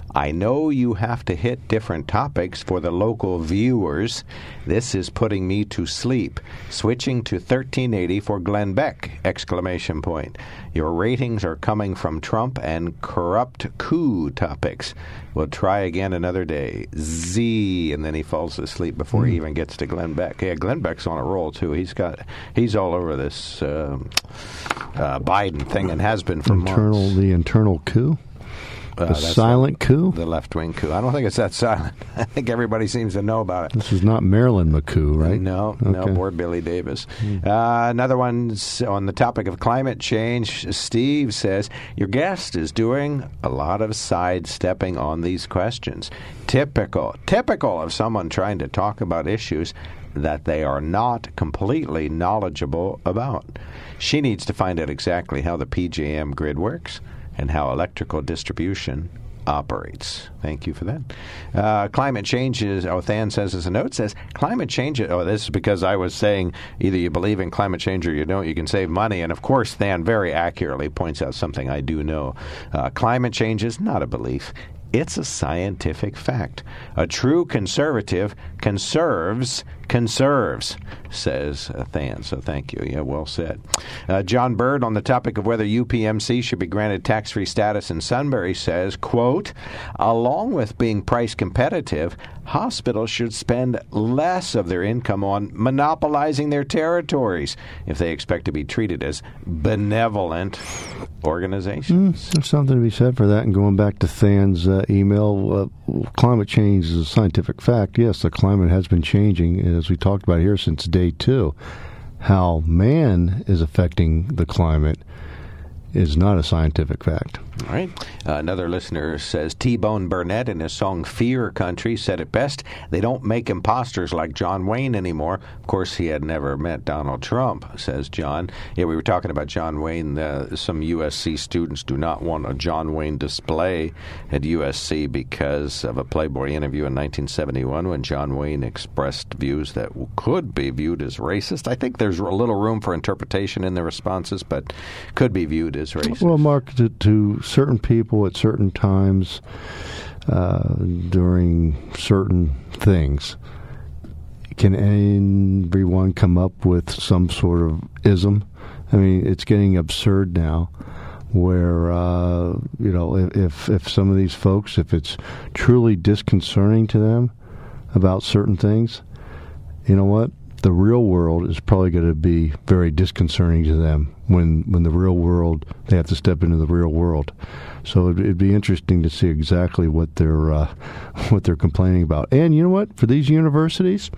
I know you have to hit different topics for the local viewers. This is putting me to sleep. Switching to thirteen eighty for Glenn Beck! Exclamation point. Your ratings are coming from Trump and corrupt coup topics. We'll try again another day. Z, and then he falls asleep before mm. he even gets to Glenn Beck. Yeah, Glenn Beck's on a roll too. He's got he's all over this uh, uh, Biden thing and has been for internal months. The internal coup. The Uh, silent the, coup? The left-wing coup. I don't think it's that silent. I think everybody seems to know about it. This is not Marilyn McCoo, right? No, okay. no, or Billy Davis. Mm. Uh, another one's on the topic of climate change. Steve says, your guest is doing a lot of sidestepping on these questions. Typical, typical of someone trying to talk about issues that they are not completely knowledgeable about. She needs to find out exactly how the P J M grid works and how electrical distribution operates. Thank you for that. Uh, climate change is, oh, Than says as a note, says, climate change, oh, this is because I was saying either you believe in climate change or you don't, you can save money. And of course, Than very accurately points out something I do know. Uh, climate change is not a belief. It's a scientific fact. A true conservative conserves, conserves, says uh, Than. So thank you. Yeah, well said. Uh, John Bird on the topic of whether U P M C should be granted tax-free status in Sunbury says, quote, along with being price competitive, hospitals should spend less of their income on monopolizing their territories if they expect to be treated as benevolent organizations. Mm, there's something to be said for that. And going back to Than's uh, email, uh, climate change is a scientific fact. Yes, the climate has been changing, as we talked about here, since day two. How man is affecting the climate is not a scientific fact. All right. Uh, another listener says, T-Bone Burnett in his song Fear Country said it best, they don't make imposters like John Wayne anymore. Of course, he had never met Donald Trump, says John. Yeah, we were talking about John Wayne. Uh, some U S C students do not want a John Wayne display at U S C because of a Playboy interview in nineteen seventy-one when John Wayne expressed views that could be viewed as racist. I think there's a little room for interpretation in the responses, but could be viewed as racist. Well, Mark, to, to certain people at certain times uh, during certain things, can everyone come up with some sort of ism? I mean, it's getting absurd now where, uh, you know, if, if some of these folks, if it's truly disconcerting to them about certain things, you know what? The real world is probably going to be very disconcerting to them when, when the real world, they have to step into the real world. So it'd, it'd be interesting to see exactly what they're uh, what they're complaining about. And you know what? For these universities,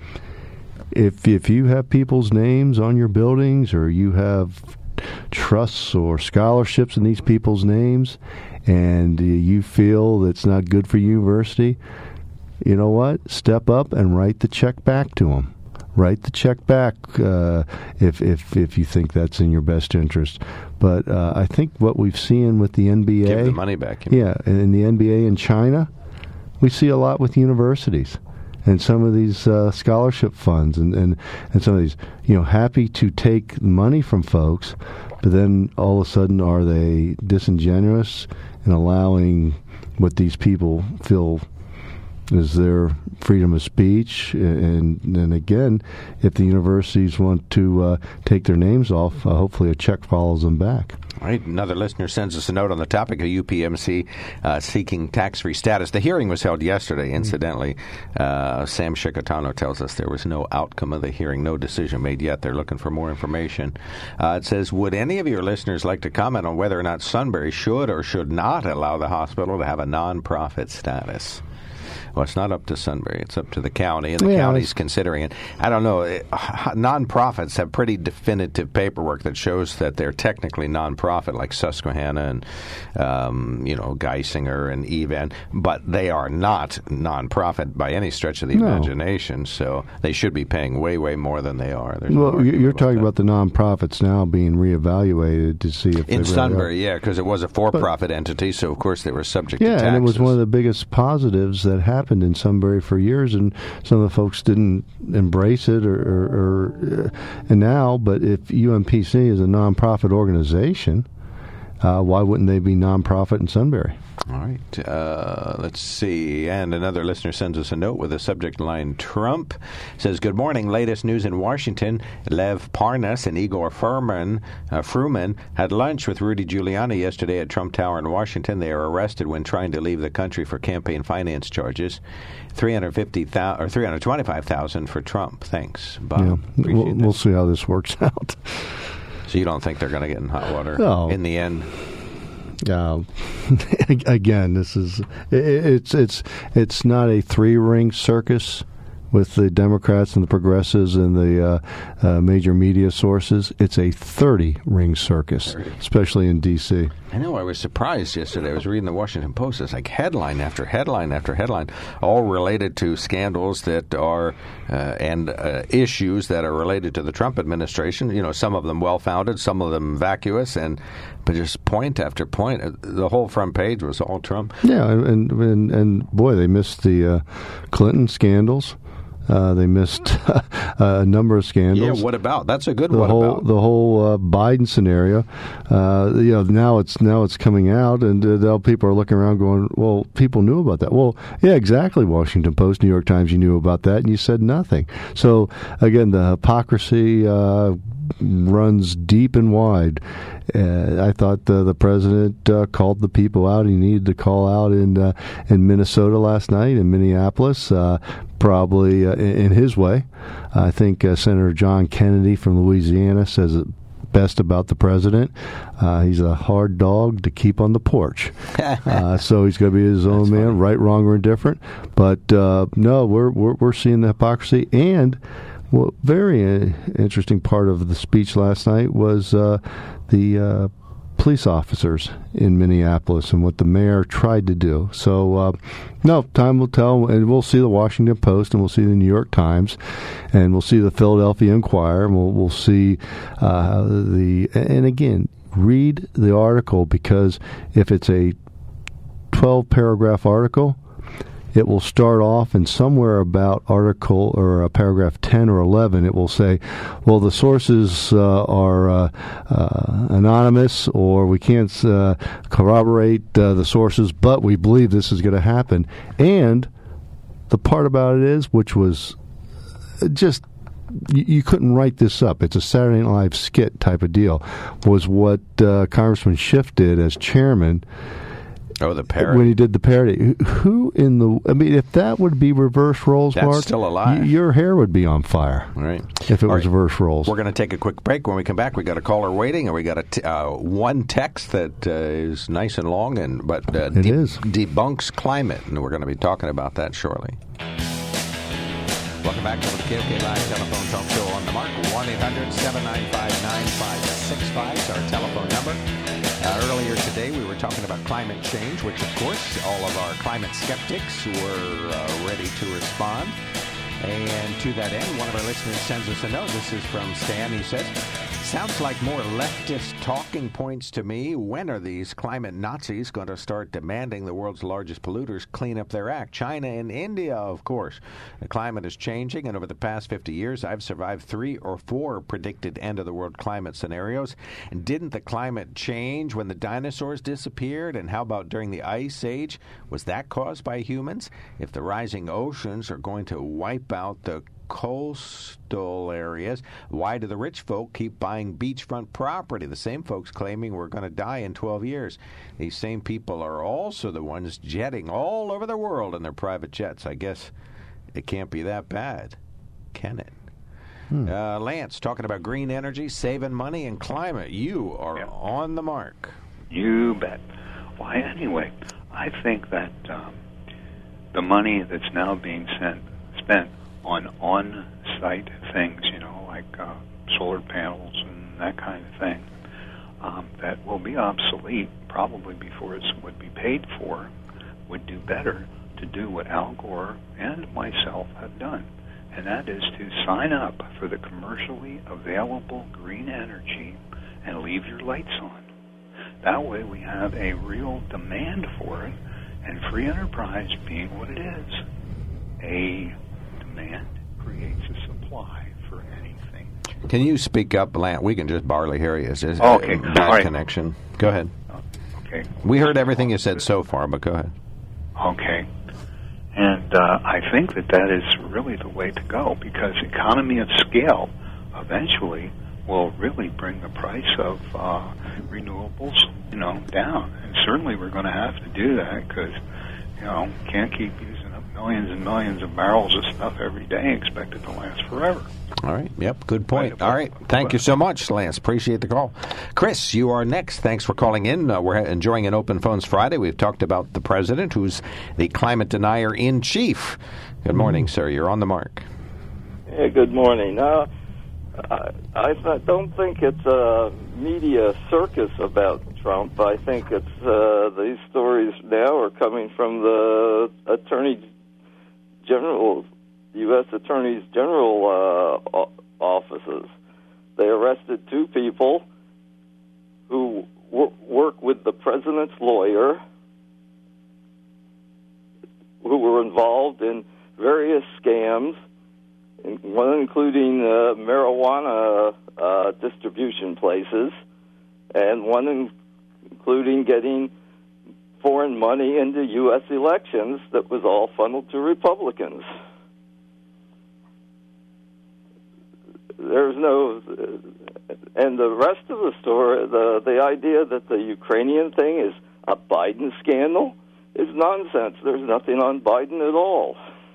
if if you have people's names on your buildings or you have trusts or scholarships in these people's names, and you feel that's not good for university, you know what? Step up and write the check back to them. Write the check back uh, if if if you think that's in your best interest. But uh, I think what we've seen with the N B A, give the money back. Yeah, in the N B A in China, we see a lot with universities and some of these uh, scholarship funds and, and, and some of these, you know, happy to take money from folks, but then all of a sudden are they disingenuous in allowing what these people feel is their freedom of speech, and then again, if the universities want to uh, take their names off, uh, hopefully a check follows them back. All right, another listener sends us a note on the topic of U P M C uh, seeking tax-free status. The hearing was held yesterday, incidentally. Uh, Sam Shikotano tells us there was no outcome of the hearing, no decision made yet. They're looking for more information. Uh, it says, would any of your listeners like to comment on whether or not Sunbury should or should not allow the hospital to have a non-profit status? Well, it's not up to Sunbury. It's up to the county, and the yeah, county's considering it. I don't know. It, nonprofits have pretty definitive paperwork that shows that they're technically nonprofit, like Susquehanna and, um, you know, Geisinger and Evan, but they are not nonprofit by any stretch of the no. imagination, so they should be paying way, way more than they are. There's well, no you're talking about, about the nonprofits now being reevaluated to see if in they Sunbury, really yeah, because it was a for-profit entity, so of course they were subject yeah, to taxes. Yeah, and it was one of the biggest positives that happened in Sunbury for years, and some of the folks didn't embrace it, or, or, or uh, and now. But if U M P C is a nonprofit organization, uh, why wouldn't they be nonprofit in Sunbury? All right. Uh, let's see. And another listener sends us a note with the subject line Trump. Says, good morning. Latest news in Washington. Lev Parnas and Igor Fruman, uh, Fruman had lunch with Rudy Giuliani yesterday at Trump Tower in Washington. They were arrested when trying to leave the country for campaign finance charges. three hundred fifty thousand or three hundred twenty-five thousand for Trump. Thanks, Bob. Yeah, we'll, we'll see how this works out. So you don't think they're going to get in hot water no. in the end? Uh, again, this is it, it's it's it's not a three ring circus with the Democrats and the progressives and the uh, uh, major media sources. It's a thirty ring circus, thirty. Especially in D C. I know. I was surprised yesterday. I was reading the Washington Post. It's like headline after headline after headline, all related to scandals that are uh, and uh, issues that are related to the Trump administration. You know, some of them well-founded, some of them vacuous, and but just point after point. The whole front page was all Trump. Yeah, and and, and boy, they missed the uh, Clinton scandals. Uh, they missed a number of scandals. Yeah, what about? That's a good the what whole, about. The whole uh, Biden scenario. Uh, you know, now it's now it's coming out, and uh, now people are looking around, going, "Well, people knew about that." Well, yeah, exactly. Washington Post, New York Times, you knew about that, and you said nothing. So again, the hypocrisy uh, runs deep and wide. Uh, I thought the, the president uh, called the people out he needed to call out in uh, in Minnesota last night, in Minneapolis, uh, probably uh, in, in his way. I think uh, Senator John Kennedy from Louisiana says it best about the president. Uh, he's a hard dog to keep on the porch. uh, so he's going to be his own That's man, funny. Right, wrong, or indifferent. But uh, no, we're, we're we're seeing the hypocrisy. And well, very uh, interesting part of the speech last night was uh, the uh, police officers in Minneapolis and what the mayor tried to do. So, uh, no, time will tell, and we'll see the Washington Post, and we'll see the New York Times, and we'll see the Philadelphia Inquirer, and we'll, we'll see uh, the, and again, read the article, because if it's a twelve-paragraph article, it will start off, and somewhere about article or uh, paragraph ten or eleven, it will say, well, the sources uh, are uh, uh, anonymous, or we can't uh, corroborate uh, the sources, but we believe this is going to happen. And the part about it is, which was just, you, you couldn't write this up. It's a Saturday Night Live skit type of deal, was what uh, Congressman Schiff did as chairman. Oh, the parody. When he did the parody. Who in the... I mean, if that would be reverse roles, That's Mark... still alive. Y- your hair would be on fire. Right. If it All was right. reverse roles. We're going to take a quick break. When we come back, we got a caller waiting, and we got a t- uh, one text that uh, is nice and long, and but uh, it de- is. debunks climate, and we're going to be talking about that shortly. Welcome back to the K O K Live Telephone Talk Show on the Mark. one eight hundred seven nine five nine five six five is our telephone number. Uh, earlier today, we were talking about climate change, which, of course, all of our climate skeptics were uh, ready to respond. And to that end, one of our listeners sends us a note. This is from Stan. He says, sounds like more leftist talking points to me. When are these climate Nazis going to start demanding the world's largest polluters clean up their act? China and India, of course. The climate is changing, and over the past fifty years, I've survived three or four predicted end-of-the-world climate scenarios. And didn't the climate change when the dinosaurs disappeared? And how about during the Ice Age? Was that caused by humans? If the rising oceans are going to wipe out the coastal areas, why do the rich folk keep buying beachfront property? The same folks claiming we're going to die in twelve years. These same people are also the ones jetting all over the world in their private jets. I guess it can't be that bad, can it? Hmm. Uh, Lance, talking about green energy, saving money, and climate. You are yeah. on the mark. You bet. Why, anyway, I think that um, the money that's now being sent, spent on on-site things, you know, like uh, solar panels and that kind of thing, um, that will be obsolete probably before it would be paid for, would do better to do what Al Gore and myself have done, and that is to sign up for the commercially available green energy and leave your lights on. That way we have a real demand for it, and free enterprise being what it is, a demand creates a supply for anything. Can you speak up, Lance? We can just barely hear you. It's just oh, okay. a bad right. connection. Go ahead. Okay. We heard everything you said so far, but go ahead. Okay. And uh, I think that that is really the way to go, because economy of scale eventually will really bring the price of uh, renewables, you know, down. And certainly we're going to have to do that, because, you know, can't keep using up millions and millions of barrels of stuff every day and expect it to last forever. All right. Yep. Good point. All right. Thank you so much, Lance. Appreciate the call. Chris, you are next. Thanks for calling in. Uh, we're enjoying an Open Phones Friday. We've talked about the president, who's the climate denier in chief. Good morning, sir. You're on the mark. Yeah, good morning. Uh, I, I th- don't think it's a media circus about Trump. I think it's uh, these stories now are coming from the Attorney General, U S Attorneys General uh, offices. They arrested two people who w- work with the president's lawyer, who were involved in various scams, one including uh, marijuana uh, distribution places, and one in- including getting foreign money into U S elections that was all funneled to Republicans. There's no, and the rest of the story, the the idea that the Ukrainian thing is a Biden scandal is nonsense. There's nothing on Biden at all.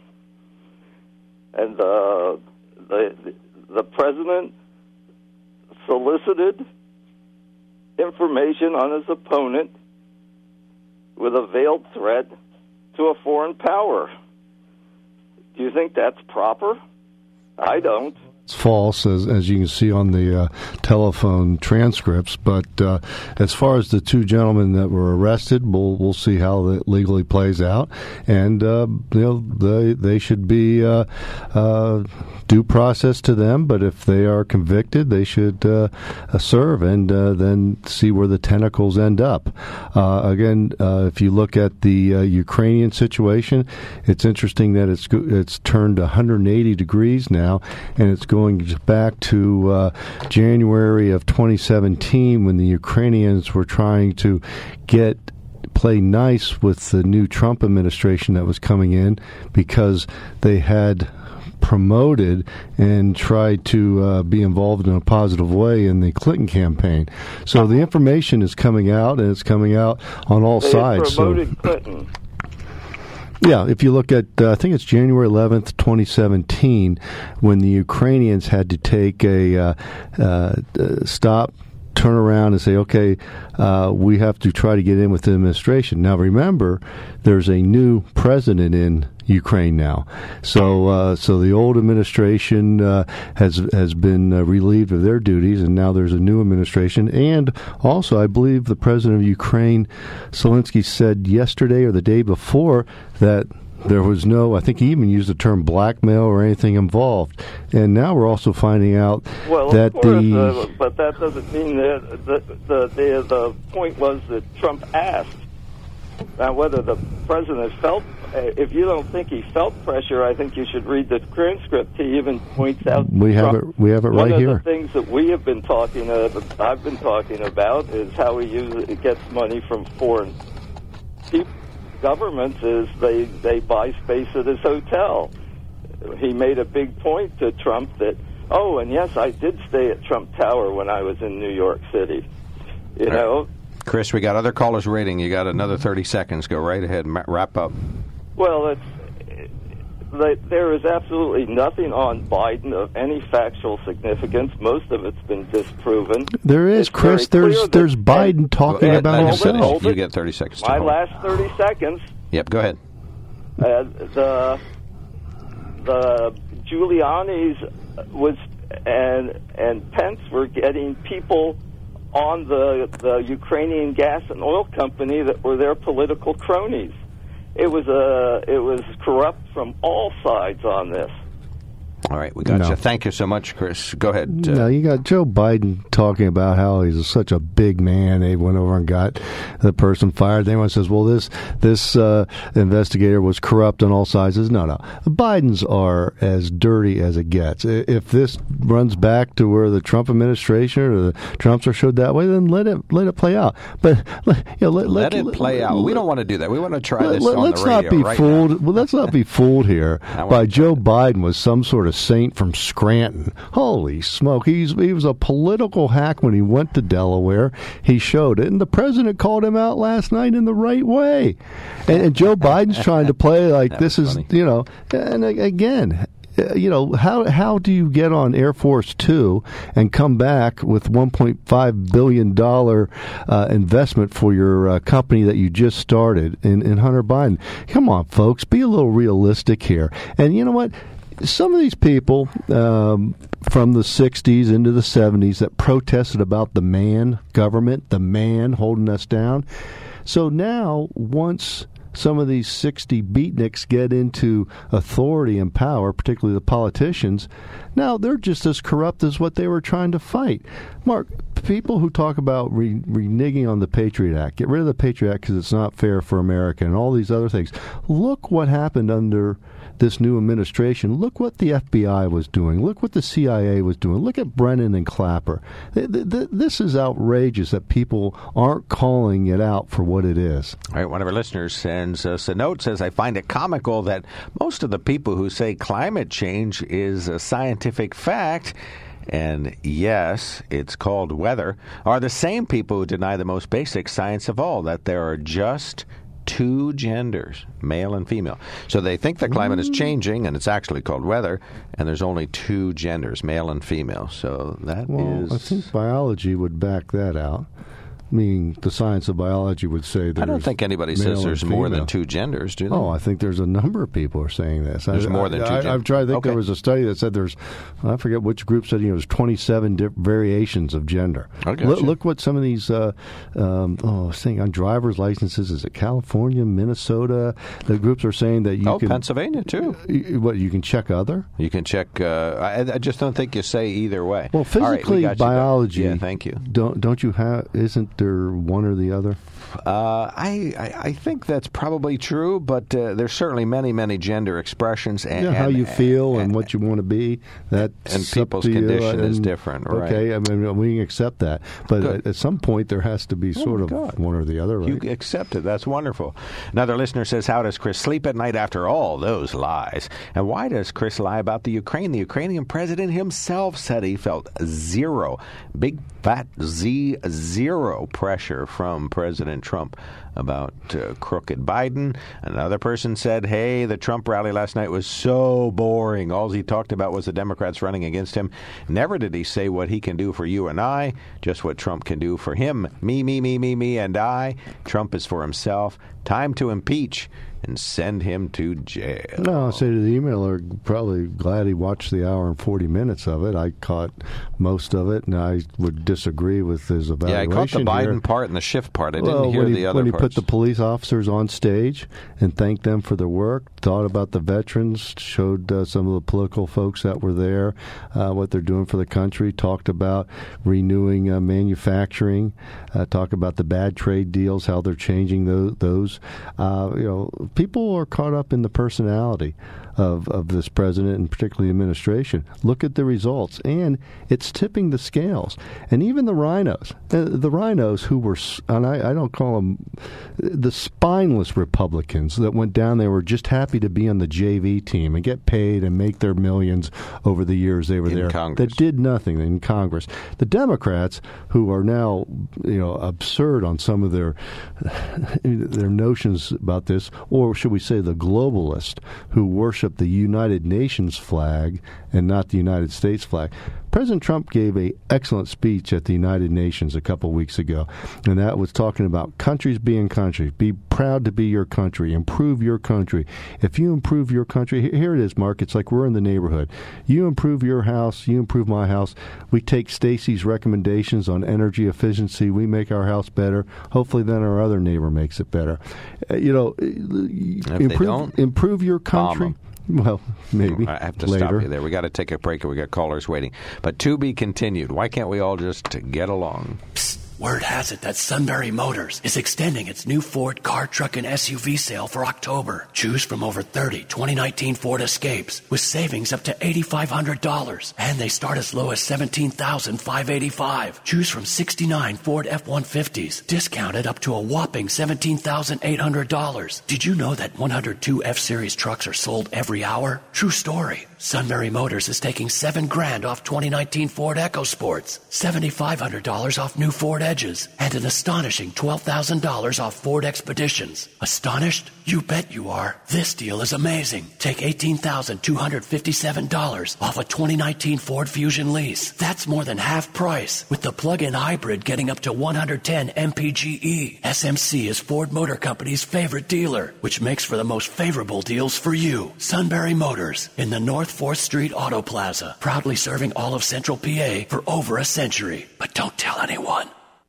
And uh, the the president solicited information on his opponent with a veiled threat to a foreign power. Do you think that's proper? I don't. It's false, as as you can see on the uh, telephone transcripts. But uh, as far as the two gentlemen that were arrested, we'll we'll see how that legally plays out, and uh, you know they they should be uh, uh, due process to them. But if they are convicted, they should uh, uh, serve and uh, then see where the tentacles end up. Uh, again, uh, if you look at the uh, Ukrainian situation, it's interesting that it's it's turned one hundred eighty degrees now, and it's going back to uh, January of twenty seventeen, when the Ukrainians were trying to get play nice with the new Trump administration that was coming in, because they had promoted and tried to uh, be involved in a positive way in the Clinton campaign. So the information is coming out, and it's coming out on all they sides. Promoted so. Clinton. Yeah, if you look at, uh, I think it's January eleventh, twenty seventeen, when the Ukrainians had to take a uh, uh, stop, turn around and say, okay, uh, we have to try to get in with the administration. Now, remember, there's a new president in Ukraine now. So uh, so the old administration uh, has has been uh, relieved of their duties, and now there's a new administration. And also, I believe the president of Ukraine, Zelensky, said yesterday or the day before that there was no, I think he even used the term blackmail or anything involved. And now we're also finding out well, that of course, the... Uh, but that doesn't mean that the, the, the, the point was that Trump asked. Now, whether the president felt, if you don't think he felt pressure, I think you should read the transcript. He even points out we have Trump, it. We have it right one here. One of the things that we have been talking, uh, I've been talking about, is how he uses, gets money from foreign people, governments. Is they they buy space at his hotel. He made a big point to Trump that, oh, and yes, I did stay at Trump Tower when I was in New York City. You know. Chris, we got other callers waiting. You got another thirty seconds. Go right ahead and wrap up. Well, it's, it, there is absolutely nothing on Biden of any factual significance. Most of it's been disproven. There is, it's Chris. There's there's Biden talking well, about himself. You get thirty seconds. My last thirty seconds. Yep, go ahead. Uh, the the Giuliani's was and and Pence were getting people on the the Ukrainian gas and oil company that were their political cronies. It was a it was corrupt from all sides on this. All right, we got No. you. Thank you so much, Chris. Go ahead. Uh, No, you got Joe Biden talking about how he's such a big man. They went over and got the person fired. Then one says, well, this this uh, investigator was corrupt on all sides. No, no. The Bidens are as dirty as it gets. I- If this runs back to where the Trump administration or the Trumps are showed that way, then let it let it play out. But you know, let, let, let it play out. We don't want to do that. We want to try this let, on let's the radio not be right fooled. now. Well, let's not be fooled here want by to Joe Biden was some sort of saint from Scranton. Holy smoke! He's he was a political hack when he went to Delaware. He showed it, and the president called him out last night in the right way. And, and Joe Biden's trying to play like That this was is funny. you know. And a- again. Uh, You know, how how do you get on Air Force Two and come back with one point five billion dollars uh, investment for your uh, company that you just started in, in Hunter Biden? Come on, folks, be a little realistic here. And you know what? Some of these people um, from the sixties into the seventies that protested about the man government, the man holding us down. So now, once some of these sixty beatniks get into authority and power, particularly the politicians, now they're just as corrupt as what they were trying to fight. Mark, people who talk about re- reneging on the Patriot Act, get rid of the Patriot Act because it's not fair for America and all these other things. Look what happened under this new administration. Look what the F B I was doing. Look what the C I A was doing. Look at Brennan and Clapper. Th- th- th- this is outrageous that people aren't calling it out for what it is. All right, one of our listeners sends us a note, says, I find it comical that most of the people who say climate change is a scientific fact, and yes, it's called weather, are the same people who deny the most basic science of all, that there are just two genders, male and female. So they think the climate is changing, and it's actually called weather, and there's only two genders, male and female. So that Well, is... I think biology would back that out. Meaning the science of biology would say there's I don't think anybody male says and there's more than female. two genders, do they? Oh, I think there's a number of people are saying this. There's I, more I, than two I, genders. I've tried. I think Okay. there was a study that said there's, I forget which group said, you know, there's twenty-seven di- variations of gender. I gotcha. Look, look what some of these, uh, um, oh, I was saying on driver's licenses, is it California, Minnesota? The groups are saying that you oh, can. Pennsylvania, too. You, what, you can check other? You can check. Uh, I, I just don't think you say either way. Well, All right, we physically, got you, Doug. biology. Yeah, thank you. Don't don't you have? Isn't there one or the other? Uh, I, I I think that's probably true, but uh, there's certainly many many gender expressions. And, Yeah, how and- you feel and what you want to be. That and people's condition is different, right? Okay, I mean we can accept that, but Good. at, at some point there has to be sort of God. one or the other. Right? You accept it. That's wonderful. Another listener says, how does Chris sleep at night after all those lies? And why does Chris lie about the Ukraine? The Ukrainian president himself said he felt zero, big fat Z, zero pressure from President Trump about uh, crooked Biden. Another person said, hey, the Trump rally last night was so boring. All he talked about was the Democrats running against him. Never did he say what he can do for you and I, just what Trump can do for him. Me, me, me, me, me, and I. Trump is for himself. Time to impeach and send him to jail. No, I say to the emailer, probably glad he watched the hour and forty minutes of it. I caught most of it, and I would disagree with his Yeah, I evaluation. caught the Biden here. part and the Schiff part. I Well, didn't hear when he, the other when he parts. put the police officers on stage and thanked them for their work, thought about the veterans, showed uh, some of the political folks that were there uh, what they're doing for the country, talked about renewing uh, manufacturing, uh, talked about the bad trade deals, how they're changing those. those. Uh, you know, people are caught up in the personality of, of this president and particularly the administration. Look at the results, and it's tipping the scales. And even the rhinos, uh, the rhinos who were, s- and I, I don't call them the spineless Republicans that went down there were just happy to be on the J V team and get paid and make their millions over the years they were In there. Congress. That did nothing in Congress. The Democrats, who are now, you know, absurd on some of their their notions about this, or should we say the globalists who worship the United Nations flag and not the United States flag. President Trump gave an excellent speech at the United Nations a couple weeks ago, and that was talking about countries being countries. Be proud to be your country. Improve your country. If you improve your country, he- here it is, Mark. It's like we're in the neighborhood. You improve your house, you improve my house. We take Stacy's recommendations on energy efficiency. We make our house better. Hopefully, then our other neighbor makes it better. Uh, you know, they improve don't, improve your bomb country. 'em. Well, maybe. I have to later. stop you there. We got to take a break, and we got callers waiting. But to be continued. Why can't we all just get along? Psst. Word has it that Sunbury Motors is extending its new Ford car, truck, and S U V sale for October. Choose from over thirty twenty nineteen Ford Escapes with savings up to eight thousand five hundred dollars. And they start as low as seventeen thousand five hundred eighty-five dollars. Choose from sixty-nine Ford F one fifties, discounted up to a whopping seventeen thousand eight hundred dollars. Did you know that one hundred two F-Series trucks are sold every hour? True story. Sunbury Motors is taking seven grand off twenty nineteen Ford EcoSports, seven thousand five hundred dollars off new Ford Edges, and an astonishing twelve thousand dollars off Ford Expeditions. Astonished? You bet you are. This deal is amazing. Take eighteen thousand two hundred fifty-seven dollars off a twenty nineteen Ford Fusion lease. That's more than half price, with the plug-in hybrid getting up to one hundred ten M P G E. S M C is Ford Motor Company's favorite dealer, which makes for the most favorable deals for you. Sunbury Motors in the North fourth Street Auto Plaza, proudly serving all of Central P A for over a century. But don't tell anyone.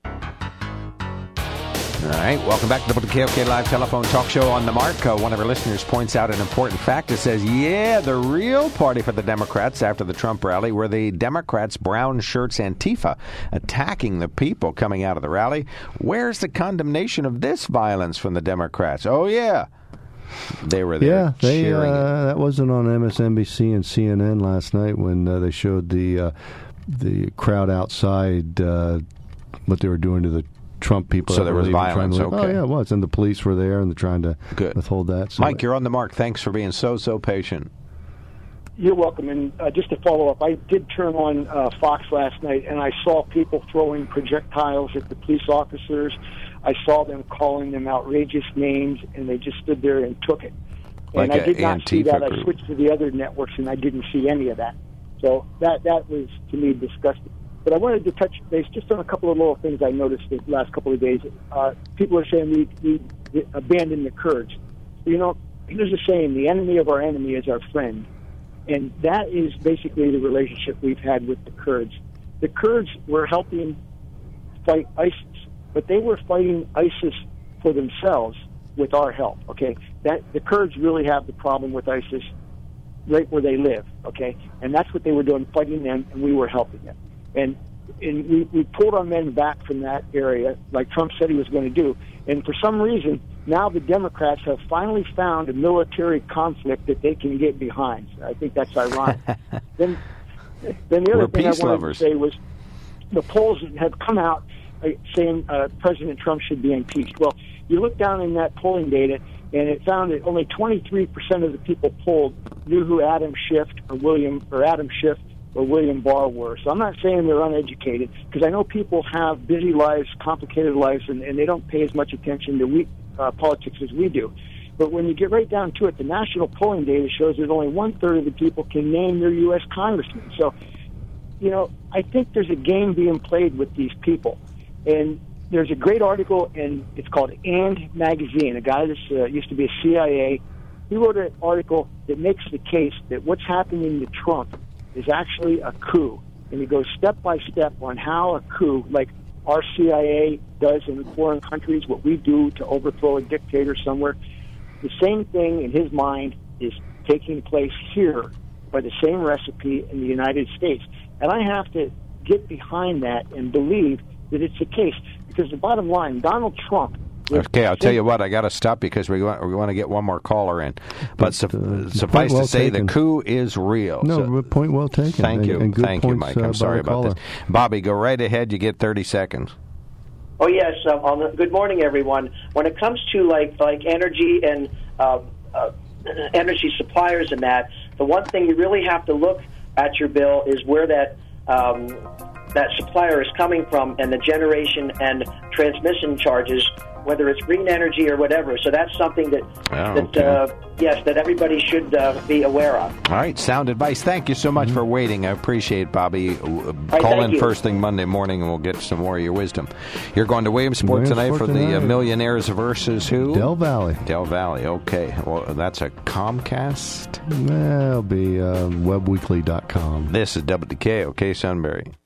All right, welcome back to the W K O K Live Telephone Talk Show on the Mark. Uh, one of our listeners points out an important fact. It says, yeah, the real party for the Democrats after the Trump rally were the Democrats' brown shirts Antifa attacking the people coming out of the rally. Where's the condemnation of this violence from the Democrats? Oh, yeah. They were there yeah, they, cheering. Uh, that wasn't on M S N B C and C N N last night when uh, they showed the uh, the crowd outside, uh, what they were doing to the Trump people. So there was violence, to, okay. Oh, yeah, it was. And the police were there, and they're trying to Good. withhold that. So Mike, you're on the mark. Thanks for being so, so patient. You're welcome. And uh, just to follow up, I did turn on uh, Fox last night, and I saw people throwing projectiles at the police officers. I saw them calling them outrageous names, and they just stood there and took it. And Like I did not see that. Antifa group. I switched to the other networks, and I didn't see any of that. So that that was, to me, disgusting. But I wanted to touch base just on a couple of little things I noticed the last couple of days. Uh, people are saying we, we, we abandon the Kurds. You know, there's a saying, the enemy of our enemy is our friend. And that is basically the relationship we've had with the Kurds. The Kurds were helping fight ISIS, but they were fighting ISIS for themselves with our help, okay? That the Kurds really have the problem with ISIS right where they live, okay? And that's what they were doing, fighting them, and we were helping them. And, and we, we pulled our men back from that area, like Trump said he was going to do. And for some reason, now the Democrats have finally found a military conflict that they can get behind. I think that's ironic. then, then the other We're thing I peace wanted lovers. to say was the polls have come out uh, saying uh, President Trump should be impeached. Well, you look down in that polling data, and it found that only twenty-three percent of the people polled knew who Adam Schiff or William or Adam Schiff or William Barr were. So I'm not saying they're uneducated, because I know people have busy lives, complicated lives, and, and they don't pay as much attention to we, uh, politics as we do. But when you get right down to it, the national polling data shows that only one-third of the people can name their U S congressman. So, you know, I think there's a game being played with these people. And there's a great article, and it's called And Magazine. A guy that uh, used to be a C I A, he wrote an article that makes the case that what's happening to Trump is actually a coup. And he goes step by step on how a coup, like our C I A does in foreign countries, what we do to overthrow a dictator somewhere, the same thing in his mind is taking place here by the same recipe in the United States. And I have to get behind that and believe that it's the case. Because the bottom line, Donald Trump... Okay, I'll tell you what, I got to stop because we want, we want to get one more caller in. But su- uh, suffice well to say, taken. the coup is real. No, so, point well taken. Thank you. And, and good thank you, points, Mike. I'm uh, sorry about caller. this. Bobby, go right ahead. You get thirty seconds. Oh, yes. Um, on the, good morning, everyone. When it comes to, like, like energy and um, uh, energy suppliers and that, the one thing you really have to look at your bill is where that... Um, that supplier is coming from and the generation and transmission charges, whether it's green energy or whatever. So that's something that, oh, that okay. uh, yes, that everybody should uh, be aware of. All right, sound advice. Thank you so much mm-hmm. for waiting. I appreciate it, Bobby. Uh, right, call in you. first thing Monday morning and we'll get some more of your wisdom. You're going to Williamsport tonight for tonight. the uh, Millionaires versus who? Del Valley. Del Valley, okay. Well, that's a Comcast? That'll be uh, web weekly dot com. This is W K O K Sunbury.